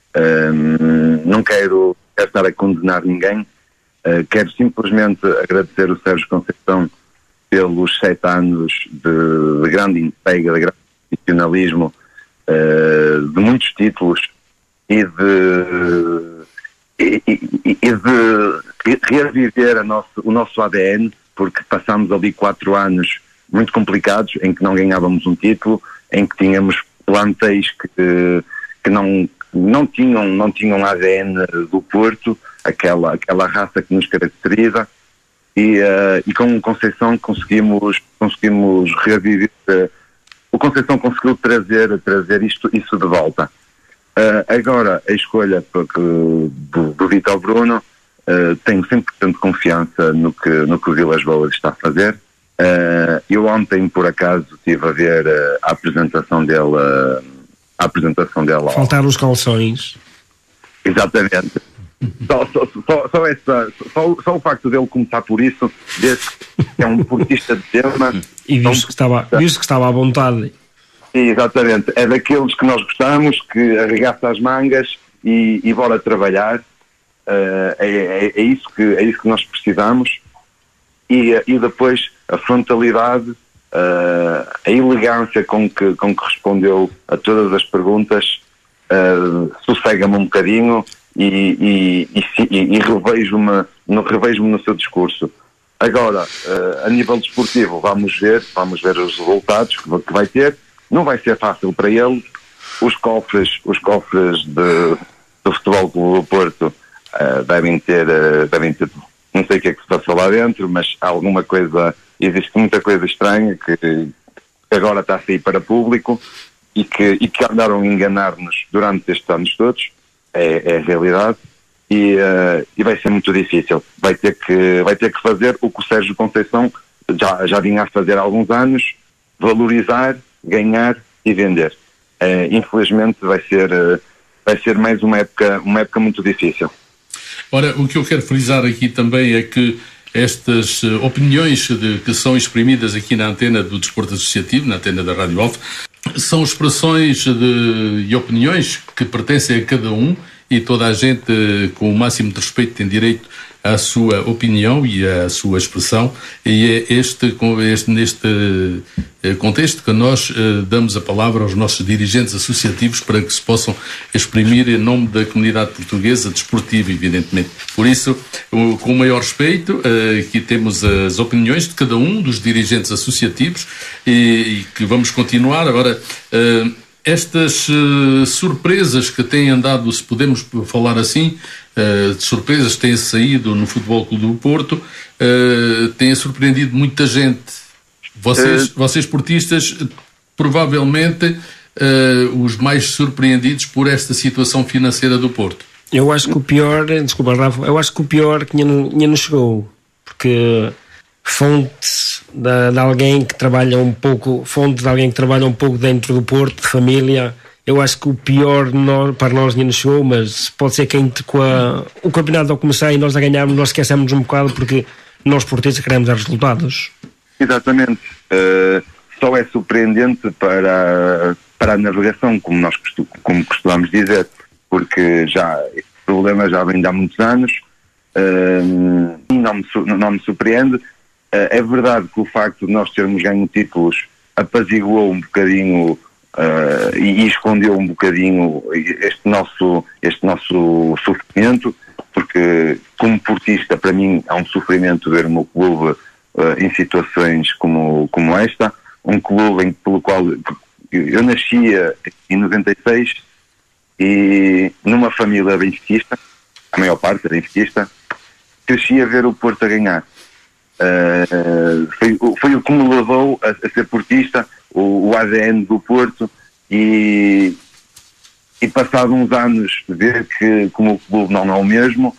Um, não quero, quero estar a condenar ninguém. Uh, quero simplesmente agradecer o Sérgio Conceição pelos sete anos de, de grande entrega, de grande profissionalismo, uh, de muitos títulos e de, e, e, e de reviver a nosso, o nosso A D N, porque passámos ali quatro anos muito complicados em que não ganhávamos um título, em que tínhamos plantéis que, que não, não, tinham, não tinham A D N do Porto, aquela, aquela raça que nos caracteriza, e, uh, e com o Conceição conseguimos, conseguimos reviver, uh, o Conceição conseguiu trazer, trazer isto, isso de volta. Uh, agora, a escolha do, do Vítor Bruno, uh, tenho cem por cento de confiança no que, no que o Vilas Boas está a fazer. Uh, eu ontem, por acaso, estive a ver uh, a apresentação dele, uh, a apresentação dela. Faltaram os calções. Exatamente. Só, só, só, só, essa, só, só o facto dele começar por isso, desde que é um portista de tema. E visto que estava, visto que estava à vontade. Sim, exatamente. É daqueles que nós gostamos, que arregaça as mangas e, e bora trabalhar. Uh, é, é, é, isso que, é isso que nós precisamos. E, e depois a frontalidade, uh, a elegância com que, com que respondeu a todas as perguntas, uh, sossega-me um bocadinho. E, e, e, e revejo-me no, revejo no seu discurso. Agora, uh, a nível desportivo, vamos ver, vamos ver os resultados que, que vai ter. Não vai ser fácil para ele. Os cofres, os cofres de, do Futebol Clube do Porto uh, devem ter, uh, devem ter, não sei o que é que se passa lá dentro, mas há alguma coisa, existe muita coisa estranha que, que agora está a sair para público e que, e que andaram a enganar-nos durante estes anos todos. É, é a realidade e, uh, e vai ser muito difícil. Vai ter que, vai ter que fazer o que o Sérgio Conceição já, já vinha a fazer há alguns anos: valorizar, ganhar e vender. Uh, infelizmente vai ser, uh, vai ser mais uma época, uma época muito difícil. Ora, o que eu quero frisar aqui também é que estas uh, opiniões de, que são exprimidas aqui na antena do Desporto Associativo, na antena da Rádio Alfa, são expressões de, e opiniões que pertencem a cada um, e toda a gente, com o máximo de respeito, tem direito à sua opinião e à sua expressão, e é este, este, neste contexto que nós uh, damos a palavra aos nossos dirigentes associativos para que se possam exprimir em nome da comunidade portuguesa desportiva, evidentemente. Por isso, uh, com o maior respeito, uh, aqui temos as opiniões de cada um dos dirigentes associativos e, e que vamos continuar. Agora, uh, estas uh, surpresas que têm andado, se podemos falar assim, uh, de surpresas que têm saído no Futebol Clube do Porto, uh, têm surpreendido muita gente. Vocês, uh, vocês portistas, provavelmente uh, os mais surpreendidos por esta situação financeira do Porto. Eu acho que o pior, desculpa Rafa, eu acho que o pior que ainda não chegou, porque fonte de, de alguém que trabalha um pouco, fonte de alguém que trabalha um pouco dentro do Porto, de família, eu acho que o pior nós, para nós ainda não chegou, mas pode ser que entre, com a, o campeonato ao começar e nós a ganharmos, nós esquecemos um bocado, porque nós portistas queremos dar resultados. Exatamente. Uh, só é surpreendente para, para a navegação, como nós costu, como costumamos dizer, porque já esse problema já vem de há muitos anos, uh, não, me, não me surpreende. Uh, é verdade que o facto de nós termos ganho títulos apaziguou um bocadinho uh, e, e escondeu um bocadinho este nosso, este nosso sofrimento, porque como portista para mim é um sofrimento ver o meu clube uh, em situações como, como esta, um clube em, pelo qual eu nascia em noventa e seis e numa família benfiquista, a maior parte era benfiquista, cresci a ver o Porto a ganhar. Uh, foi, foi o que me levou a, a ser portista, o, o A D N do Porto, e, e passado uns anos ver que como o clube não é o mesmo,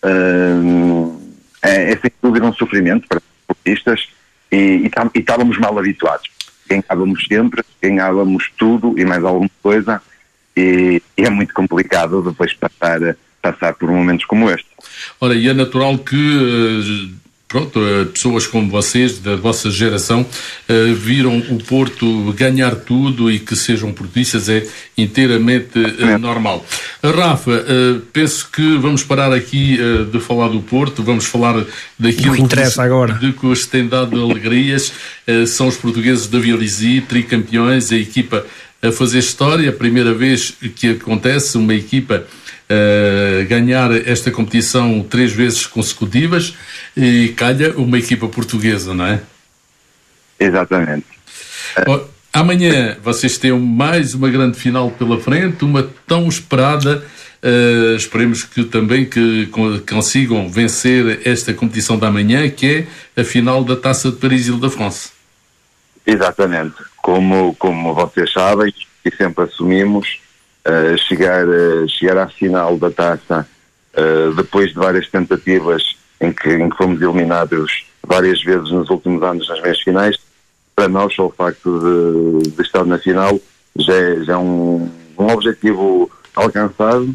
uh, é, é sem dúvida um sofrimento para os portistas, e, e estávamos mal habituados. Ganhávamos sempre, ganhávamos tudo e mais alguma coisa, e, e é muito complicado depois passar, passar por momentos como este. Ora, e é natural que, pronto, pessoas como vocês, da vossa geração, viram o Porto ganhar tudo e que sejam portistas é inteiramente é. normal. Rafa, penso que vamos parar aqui de falar do Porto, vamos falar daquilo que interessa que, agora. de que os tem dado alegrias. São os portugueses da Vélizy, tricampeões, a equipa a fazer história, a primeira vez que acontece uma equipa Uh, ganhar esta competição três vezes consecutivas e calha uma equipa portuguesa, não é? Exatamente. Oh, amanhã vocês têm mais uma grande final pela frente, uma tão esperada, uh, esperemos que também que consigam vencer esta competição da manhã, que é a final da Taça de Paris-Île-de-France. Exatamente. Como, como vocês sabem e sempre assumimos, Uh, chegar, uh, chegar à final da taça uh, depois de várias tentativas em que, em que fomos eliminados várias vezes nos últimos anos nas meias finais, para nós só o facto de, de estar na final já é, já é um, um objetivo alcançado.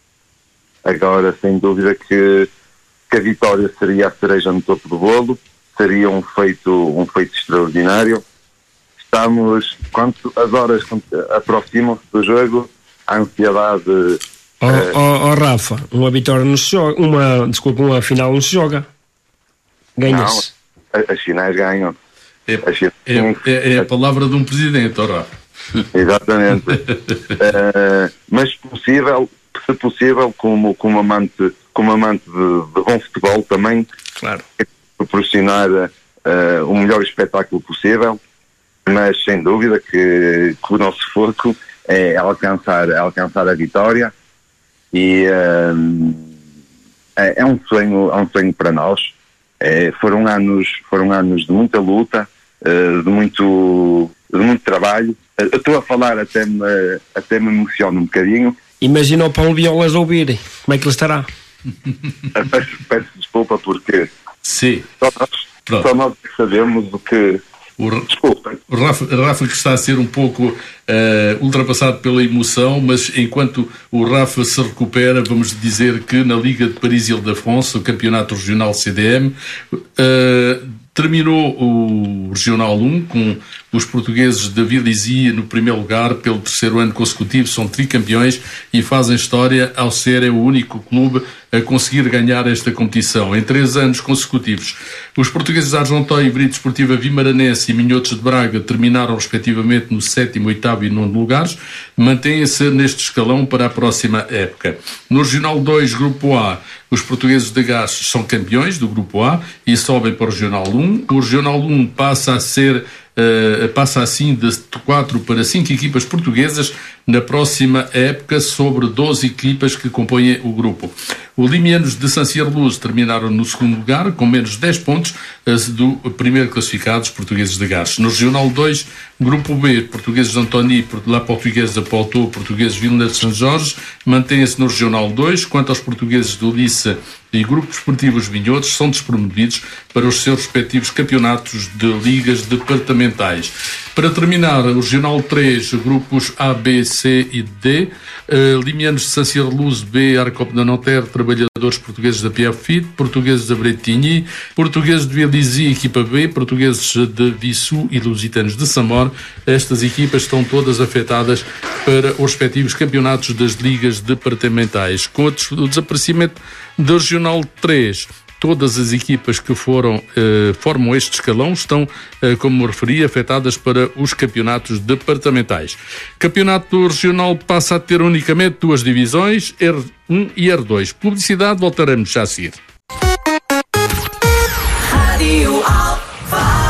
Agora, sem dúvida que, que a vitória seria a cereja no topo do bolo, seria um feito, um feito extraordinário. Estamos, quanto as horas aproximam-se do jogo, a ansiedade. Oh, uh, oh, oh Rafa, uma vitória não se joga, uma, desculpa, uma final não se joga. Ganha-se. Não, as finais ganham. É, é, é, é a palavra de um presidente, oh Rafa. Exatamente. uh, mas possível, se possível, como, como amante, como amante de, de bom futebol também, claro, é proporcionar uh, o melhor espetáculo possível, mas sem dúvida que, que o nosso foco é alcançar, é alcançar a vitória, e uh, é, é um sonho, é um sonho para nós. É, foram anos, foram anos de muita luta, uh, de muito, de muito trabalho. Eu estou a falar, até me, até me emociona um bocadinho. Imagina o Paulo Violas ouvir, como é que ele estará? peço, peço desculpa porque Sim. Só, nós, só nós sabemos o que. O, o Rafa, Rafa que está a ser um pouco uh, ultrapassado pela emoção, mas enquanto o Rafa se recupera, vamos dizer que na Liga de Paris-Île-de-France, o campeonato regional C D M, uh, terminou o Regional um com os portugueses da Vélizy no primeiro lugar pelo terceiro ano consecutivo, são tricampeões e fazem história ao serem o único clube a conseguir ganhar esta competição em três anos consecutivos. Os portugueses de Argenteuil, Brito Desportiva Vimaranense e Minhotos de Braga terminaram respectivamente no sétimo, oitavo e nono lugares, mantêm-se neste escalão para a próxima época. No Regional dois, Grupo A, os portugueses de Gás são campeões do Grupo A e sobem para o Regional um. O Regional um passa a ser Uh, passa assim de quatro para cinco equipas portuguesas, na próxima época sobre doze equipas que compõem o grupo. Os limianos de Sancier-Luz terminaram no segundo lugar, com menos dez pontos do primeiro classificado, os portugueses de Gás. No Regional dois, Grupo B, portugueses de Antony, La Portuguesa de Porto, portugueses Vilna de São Jorge, mantêm-se no Regional dois. Quanto aos portugueses do Lissa e grupos esportivos Vinhotos, são despromovidos para os seus respectivos campeonatos de ligas departamentais. Para terminar, o Regional três, grupos A, B, C e D, uh, limianos de Sancier-Luz, B, Arcop de Nanterre, trabalhadores portugueses da Pierrefitte, portugueses da Bretigny, portugueses de Vélizy, equipa B, portugueses de Vissou e lusitanos de Samor. Estas equipas estão todas afetadas para os respectivos campeonatos das ligas departamentais. Com o desaparecimento do Regional três, todas as equipas que foram, eh, formam este escalão estão, eh, como referi, afetadas para os campeonatos departamentais. Campeonato regional passa a ter unicamente duas divisões, R um e R dois. Publicidade, voltaremos já a seguir. Rádio Alfa.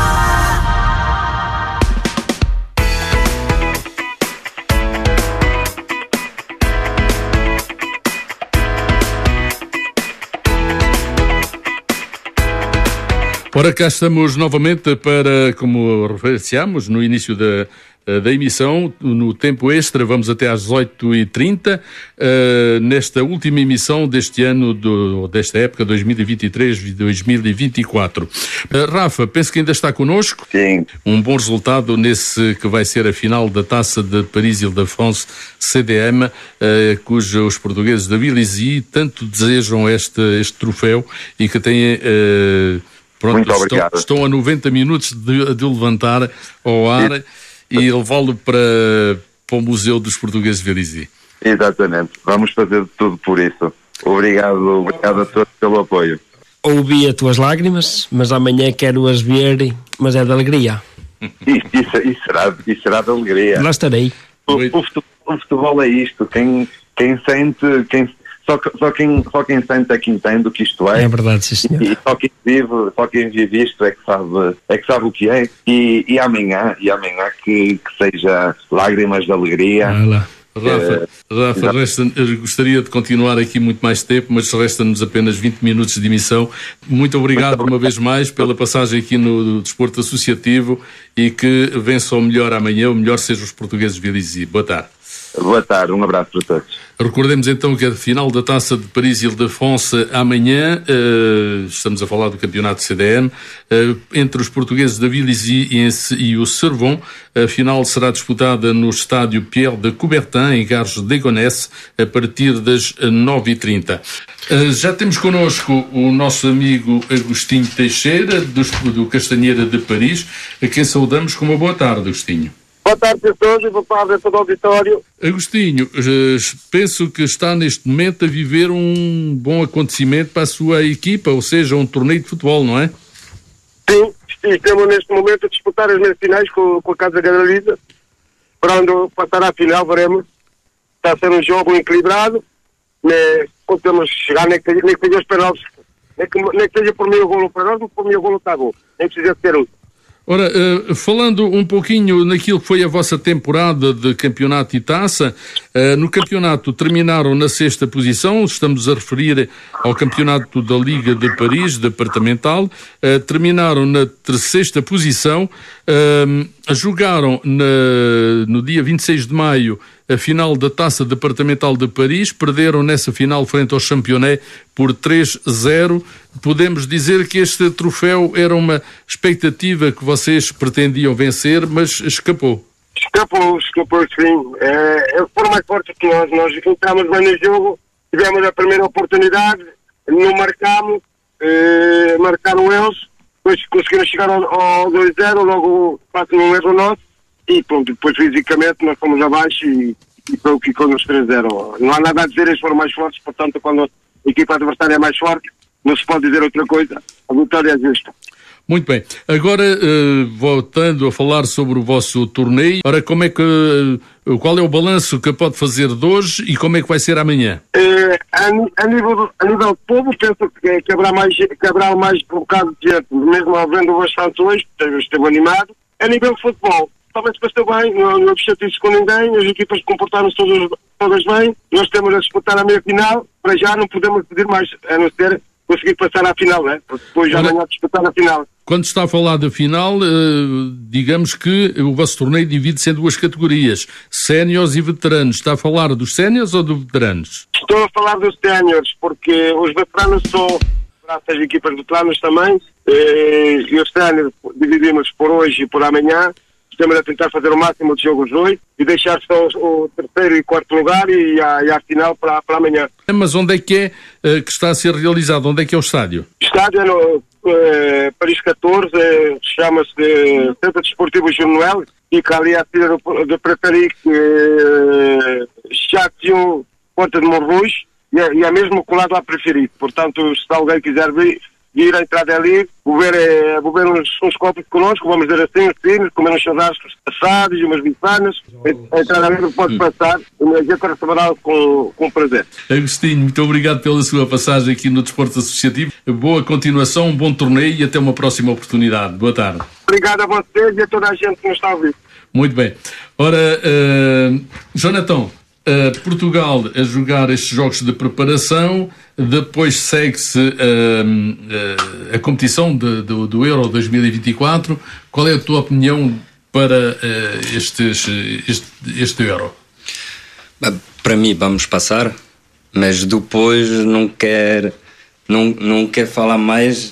Ora, cá estamos novamente para, como referenciámos no início da, da emissão, no tempo extra, vamos até às dezoito e trinta, uh, nesta última emissão deste ano, do, desta época, dois mil e vinte e três a dois mil e vinte e quatro. Uh, Rafa, penso que ainda está connosco. Sim. Um bom resultado nesse que vai ser a final da Taça de Paris-Île-de-France C D M, uh, cujos portugueses da Vélizy tanto desejam este, este troféu e que têm... Uh, Pronto, Muito obrigado. Estão, estão a noventa minutos de, de levantar ao ar Sim. e levá-lo para, para o Museu dos Portugueses de Vélizy. Exatamente. Vamos fazer tudo por isso. Obrigado, obrigado a todos pelo apoio. Ouvi as tuas lágrimas, mas amanhã quero-as ver, mas é de alegria. Isso, isso, isso, será, isso será de alegria. Lá estarei. O, o, futebol, o futebol é isto. Quem, quem sente... Quem, Só, só, quem, só quem sente é que entende o que isto é. É verdade, sim, senhor. E só quem vive, só quem vive isto é que sabe, é que sabe o que é. E, e amanhã, e amanhã que, que seja lágrimas de alegria. Olá. Rafa, uh, Rafa resta, gostaria de continuar aqui muito mais tempo, mas resta-nos apenas vinte minutos de emissão. Muito obrigado muito uma vez mais pela passagem aqui no Desporto Associativo e que vença o melhor amanhã, o melhor seja os portugueses de Vélizy. Boa tarde. Boa tarde, um abraço para todos. Recordemos então que a final da Taça de Paris-Île-de-France amanhã, uh, estamos a falar do campeonato C D M, uh, entre os portugueses da Vélizy e, e o Servon. A final será disputada no estádio Pierre de Coubertin, em Gare de Gonesse, a partir das nove e trinta. Uh, já temos connosco o nosso amigo Agostinho Teixeira, do, do Castanheira de Paris, a quem saudamos com uma boa tarde, Agostinho. Boa tarde a todos e boa tarde a todo o auditório. Agostinho, penso que está neste momento a viver um bom acontecimento para a sua equipa, ou seja, um torneio de futebol, não é? Sim, estamos neste momento a disputar as meias finais com, com a Casa Garalisa. Para onde passar à final, veremos. Está a ser um jogo equilibrado. Né, podemos chegar, nem que, nem que seja os penaltis, nem que, nem que seja por meio golo para nós, mas por meio golo está bom. Nem precisa ter um. Ora, uh, falando um pouquinho naquilo que foi a vossa temporada de campeonato e taça, uh, no campeonato terminaram na sexta posição, estamos a referir ao campeonato da Liga de Paris, departamental, uh, terminaram na sexta posição, uh, jogaram na, no dia vinte e seis de maio a final da Taça Departamental de Paris, perderam nessa final frente ao Championnet por três a zero. Podemos dizer que este troféu era uma expectativa que vocês pretendiam vencer, mas escapou. Escapou, escapou sim. É, foram mais fortes que nós. Nós entramos bem no jogo, tivemos a primeira oportunidade, não marcámos, eh, marcaram eles, depois conseguiram chegar ao, ao dois a zero, logo passam um erro nosso. E pronto, depois fisicamente nós fomos abaixo e, e foi o que ficou nos três a zero. Não há nada a dizer, eles foram mais fortes, portanto quando a equipa adversária é mais forte, não se pode dizer outra coisa, a vitória é justa. Muito bem, agora uh, voltando a falar sobre o vosso torneio, ora como é que, uh, qual é o balanço que pode fazer de hoje e como é que vai ser amanhã? Uh, a, a, nível, a nível de povo, penso que, que, haverá mais, que haverá mais um bocado de gente, mesmo havendo bastante hoje, esteve animado. A nível de futebol, totalmente passou bem, não, não houve chatices com ninguém, as equipas comportaram-se todas, todas bem, nós temos a disputar a meia final, para já não podemos pedir mais, a não ser conseguir passar à final, né? Porque depois já amanhã disputar a final. Quando está a falar da final, eh, digamos que o vosso torneio divide-se em duas categorias, séniores e veteranos. Está a falar dos séniores ou dos veteranos? Estou a falar dos séniores, porque os veteranos são as equipas veteranas também, eh, e os séniores dividimos por hoje e por amanhã. Estamos a tentar fazer o máximo de jogos hoje e deixar só o terceiro e quarto lugar e a, e a final para, para amanhã. Mas onde é que é uh, que está a ser realizado? Onde é que é o estádio? O estádio é no eh, Paris catorze, eh, chama-se eh, Centro Desportivo Junoel, fica ali à tira de Pretaric, eh, Châtillon, Ponta de Morros, e é, e é mesmo colado lá preferido. Portanto, se alguém quiser vir, ir à entrada ali, beber, é, beber uns, uns copos connosco, vamos dizer assim, os filhos, comer uns churrascos assados e umas bifanas, a entrada ali pode passar, e a gente receberá com, com prazer. Agostinho, muito obrigado pela sua passagem aqui no Desporto Associativo. Boa continuação, um bom torneio e até uma próxima oportunidade. Boa tarde. Obrigado a vocês e a toda a gente que nos está a ouvir. Muito bem. Ora, uh, Jonathan, Uh, Portugal a jogar estes jogos de preparação, depois segue-se uh, uh, a competição de, do, do Euro dois mil e vinte e quatro. Qual é a tua opinião para uh, estes, este, este Euro? Para mim vamos passar, mas depois não quero não, não quero falar mais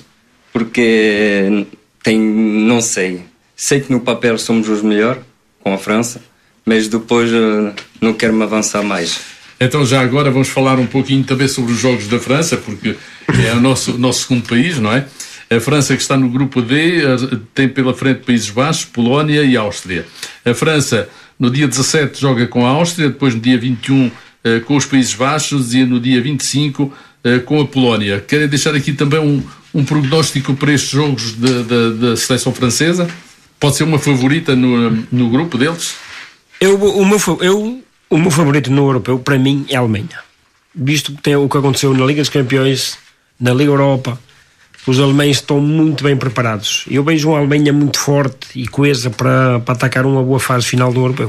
porque tem, não sei. Sei que no papel somos os melhores com a França, mas depois uh, não quero me avançar mais. Então já agora vamos falar um pouquinho também sobre os jogos da França, porque é o nosso, nosso segundo país, não é? A França, que está no grupo D, tem pela frente Países Baixos, Polónia e Áustria. A França, no dia dezassete, joga com a Áustria, depois no dia vinte e um uh, com os Países Baixos e no dia vinte e cinco uh, com a Polónia. Querem deixar aqui também um, um prognóstico para estes jogos da seleção francesa? Pode ser uma favorita no, no grupo deles? Eu, o, meu, eu, o meu favorito no europeu, para mim, é a Alemanha. Visto que tem o que aconteceu na Liga dos Campeões, na Liga Europa, os alemães estão muito bem preparados. Eu vejo uma Alemanha muito forte e coesa para, para atacar uma boa fase final do europeu.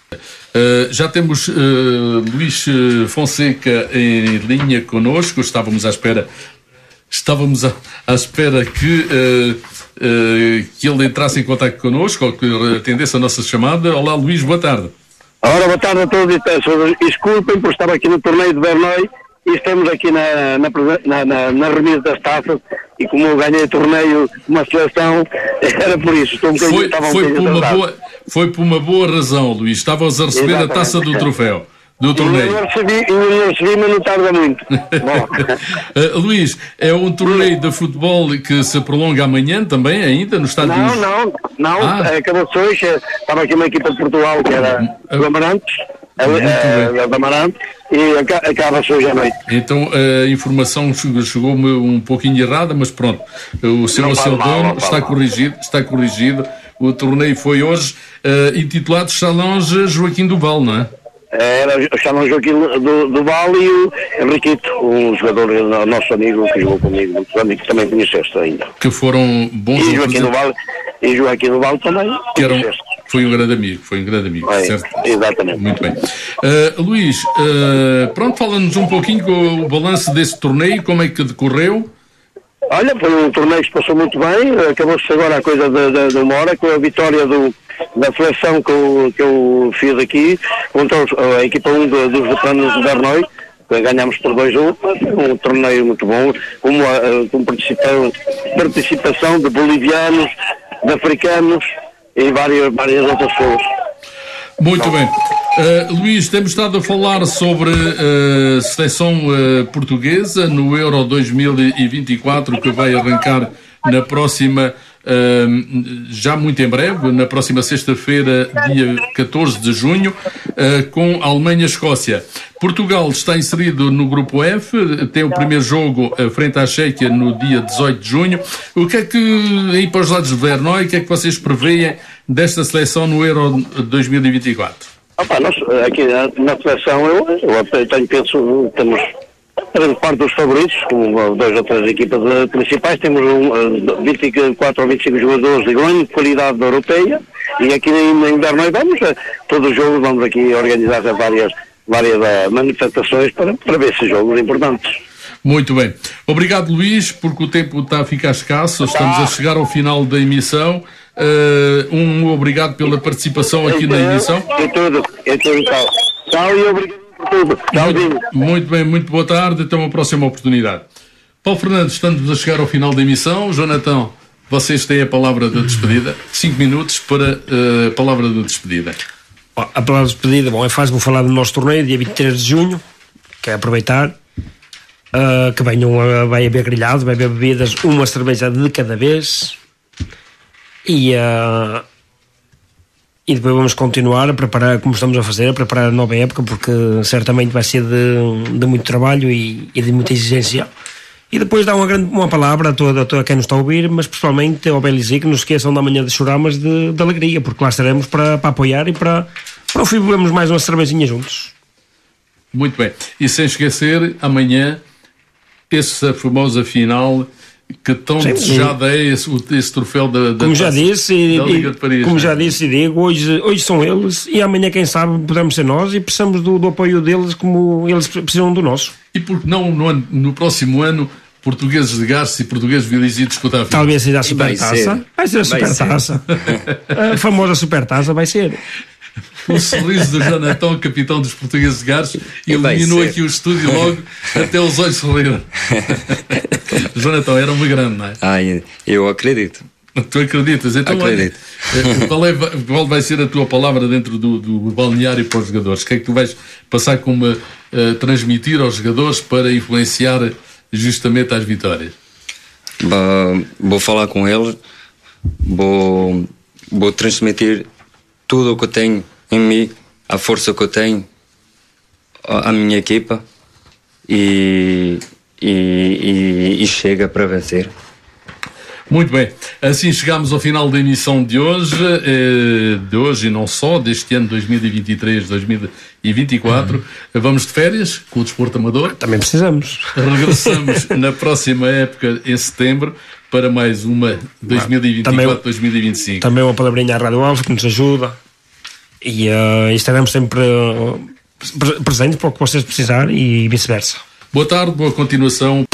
Uh, já temos uh, Luís Fonseca em linha connosco. Estávamos à espera estávamos à, à espera que, uh, uh, que ele entrasse em contato connosco ou que atendesse a nossa chamada. Olá Luís, boa tarde. Ora, boa tarde a todos e desculpem por estar aqui no torneio de Verneuil e estamos aqui na, na, na, na, na remise das taças e como eu ganhei torneio uma seleção, era por isso. Estou um foi, foi, um por uma boa, foi por uma boa razão, Luís. Estavas a receber Exatamente. a taça do troféu. Do torneio. Eu não recebi, eu não recebi, mas não tarda muito. uh, Luís, é um torneio de futebol que se prolonga amanhã também, ainda, no estádio? Não, não, não, ah. acabou-se hoje. Estava aqui uma equipa de Portugal que era uh, do Amarantes, uh, do Amarantes, e acaba-se hoje à noite. Então a informação chegou-me um pouquinho errada, mas pronto, o seu Aceldono está mal. corrigido, está corrigido. O torneio foi hoje uh, intitulado Challenge Joaquim do Val, não é? Era o Challenge Joaquim do, do Val e o Henriquito, um jogador, nosso amigo, que jogou comigo, muitos anos, que também conheceste ainda. Que foram bons e Joaquim do Val E Joaquim do Val também. Que era um, foi um grande amigo, foi um grande amigo, é, certo? Exatamente. Muito bem. Uh, Luís, uh, pronto, fala-nos um pouquinho com o balanço desse torneio, como é que decorreu? Olha, foi um torneio que se passou muito bem, acabou-se agora a coisa de, de, de uma hora, com a vitória do, da seleção que eu, que eu fiz aqui, contra a equipa um do, dos veteranos de Verneuil, ganhámos por dois a um, um torneio muito bom, com uma com participação, participação de bolivianos, de africanos e várias, várias outras pessoas. Muito bem. Uh, Luís, temos estado a falar sobre a uh, seleção uh, portuguesa no Euro dois mil e vinte e quatro, que vai arrancar na próxima, uh, já muito em breve, na próxima sexta-feira, dia catorze de junho, uh, com a Alemanha-Escócia. Portugal está inserido no grupo F, tem o primeiro jogo uh, frente à Chequia no dia dezoito de junho. O que é que, aí para os lados de Verneuil, o que é que vocês preveem desta seleção no Euro dois mil e vinte e quatro? Opa, nós, aqui na, na seleção eu, eu tenho, penso, temos grande parte dos favoritos, com duas ou três equipas principais, temos um, vinte e quatro ou vinte e cinco jogadores de grande qualidade europeia e aqui em, em Bernói vamos, todos os jogos vamos aqui organizar várias, várias uh, manifestações para, para ver esses jogos importantes. Muito bem. Obrigado, Luís, porque o tempo está a ficar escasso, estamos a chegar ao final da emissão. Uh, um obrigado pela participação aqui na emissão. É tudo, é tudo, tchau. Tchau e obrigado por tudo. Muito, muito bem, muito boa tarde, até uma próxima oportunidade. Paulo Fernandes, estamos a chegar ao final da emissão. Jonathan, vocês têm a palavra da despedida. Cinco minutos para a uh, palavra da despedida. A palavra de despedida, bom, é fácil, vou falar do nosso torneio, dia vinte e três de junho, que é aproveitar, uh, que venham, uh, vai haver grelhado, vai haver bebidas, uma cerveja de cada vez, e, uh, e depois vamos continuar a preparar, como estamos a fazer, a preparar a nova época, porque certamente vai ser de, de muito trabalho e, e de muita exigência. E depois dá uma, grande, uma palavra a toda, a toda quem nos está a ouvir, mas principalmente ao Belize, que não se esqueçam da manhã de chorar, mas de, de alegria, porque lá estaremos para, para apoiar e para, para bebemos mais uma cervejinha juntos. Muito bem. E sem esquecer, amanhã, essa famosa final que tão Sim, desejada é esse, esse troféu da, da, como já disse, da Liga de Paris. Como né? já disse e digo, hoje, hoje são eles e amanhã, quem sabe, podemos ser nós e precisamos do, do apoio deles como eles precisam do nosso. E porque não no, ano, no próximo ano portugueses de Garça e portugueses de Vilizi disputar a final? Talvez seja a supertaça. Vai ser a supertaça. A famosa supertaça vai ser. O sorriso do Jonathan, capitão dos portugueses de Garça, iluminou aqui o estúdio logo até os olhos sorriram. Jonathan, era uma grande, não é? Ai, eu acredito. Tu acreditas? Então, acredito. Olha, qual, é, qual vai ser a tua palavra dentro do, do balneário para os jogadores? O que é que tu vais passar como uh, transmitir aos jogadores para influenciar justamente às vitórias? Bah, vou falar com eles, vou, vou transmitir tudo o que eu tenho em mim, a força que eu tenho, a, a minha equipa, e, e, e, e chega para vencer. Muito bem, assim chegamos ao final da emissão de hoje, de hoje e não só, deste ano dois mil e vinte e três, dois mil e vinte e quatro. Uhum. Vamos de férias com o Desporto Amador. Também precisamos. Regressamos na próxima época, em setembro, para mais uma dois mil e vinte e quatro, dois mil e vinte e cinco. Também uma palavrinha à Rádio Alfa que nos ajuda e uh, estaremos sempre uh, presentes para o que vocês precisarem e vice-versa. Boa tarde, boa continuação.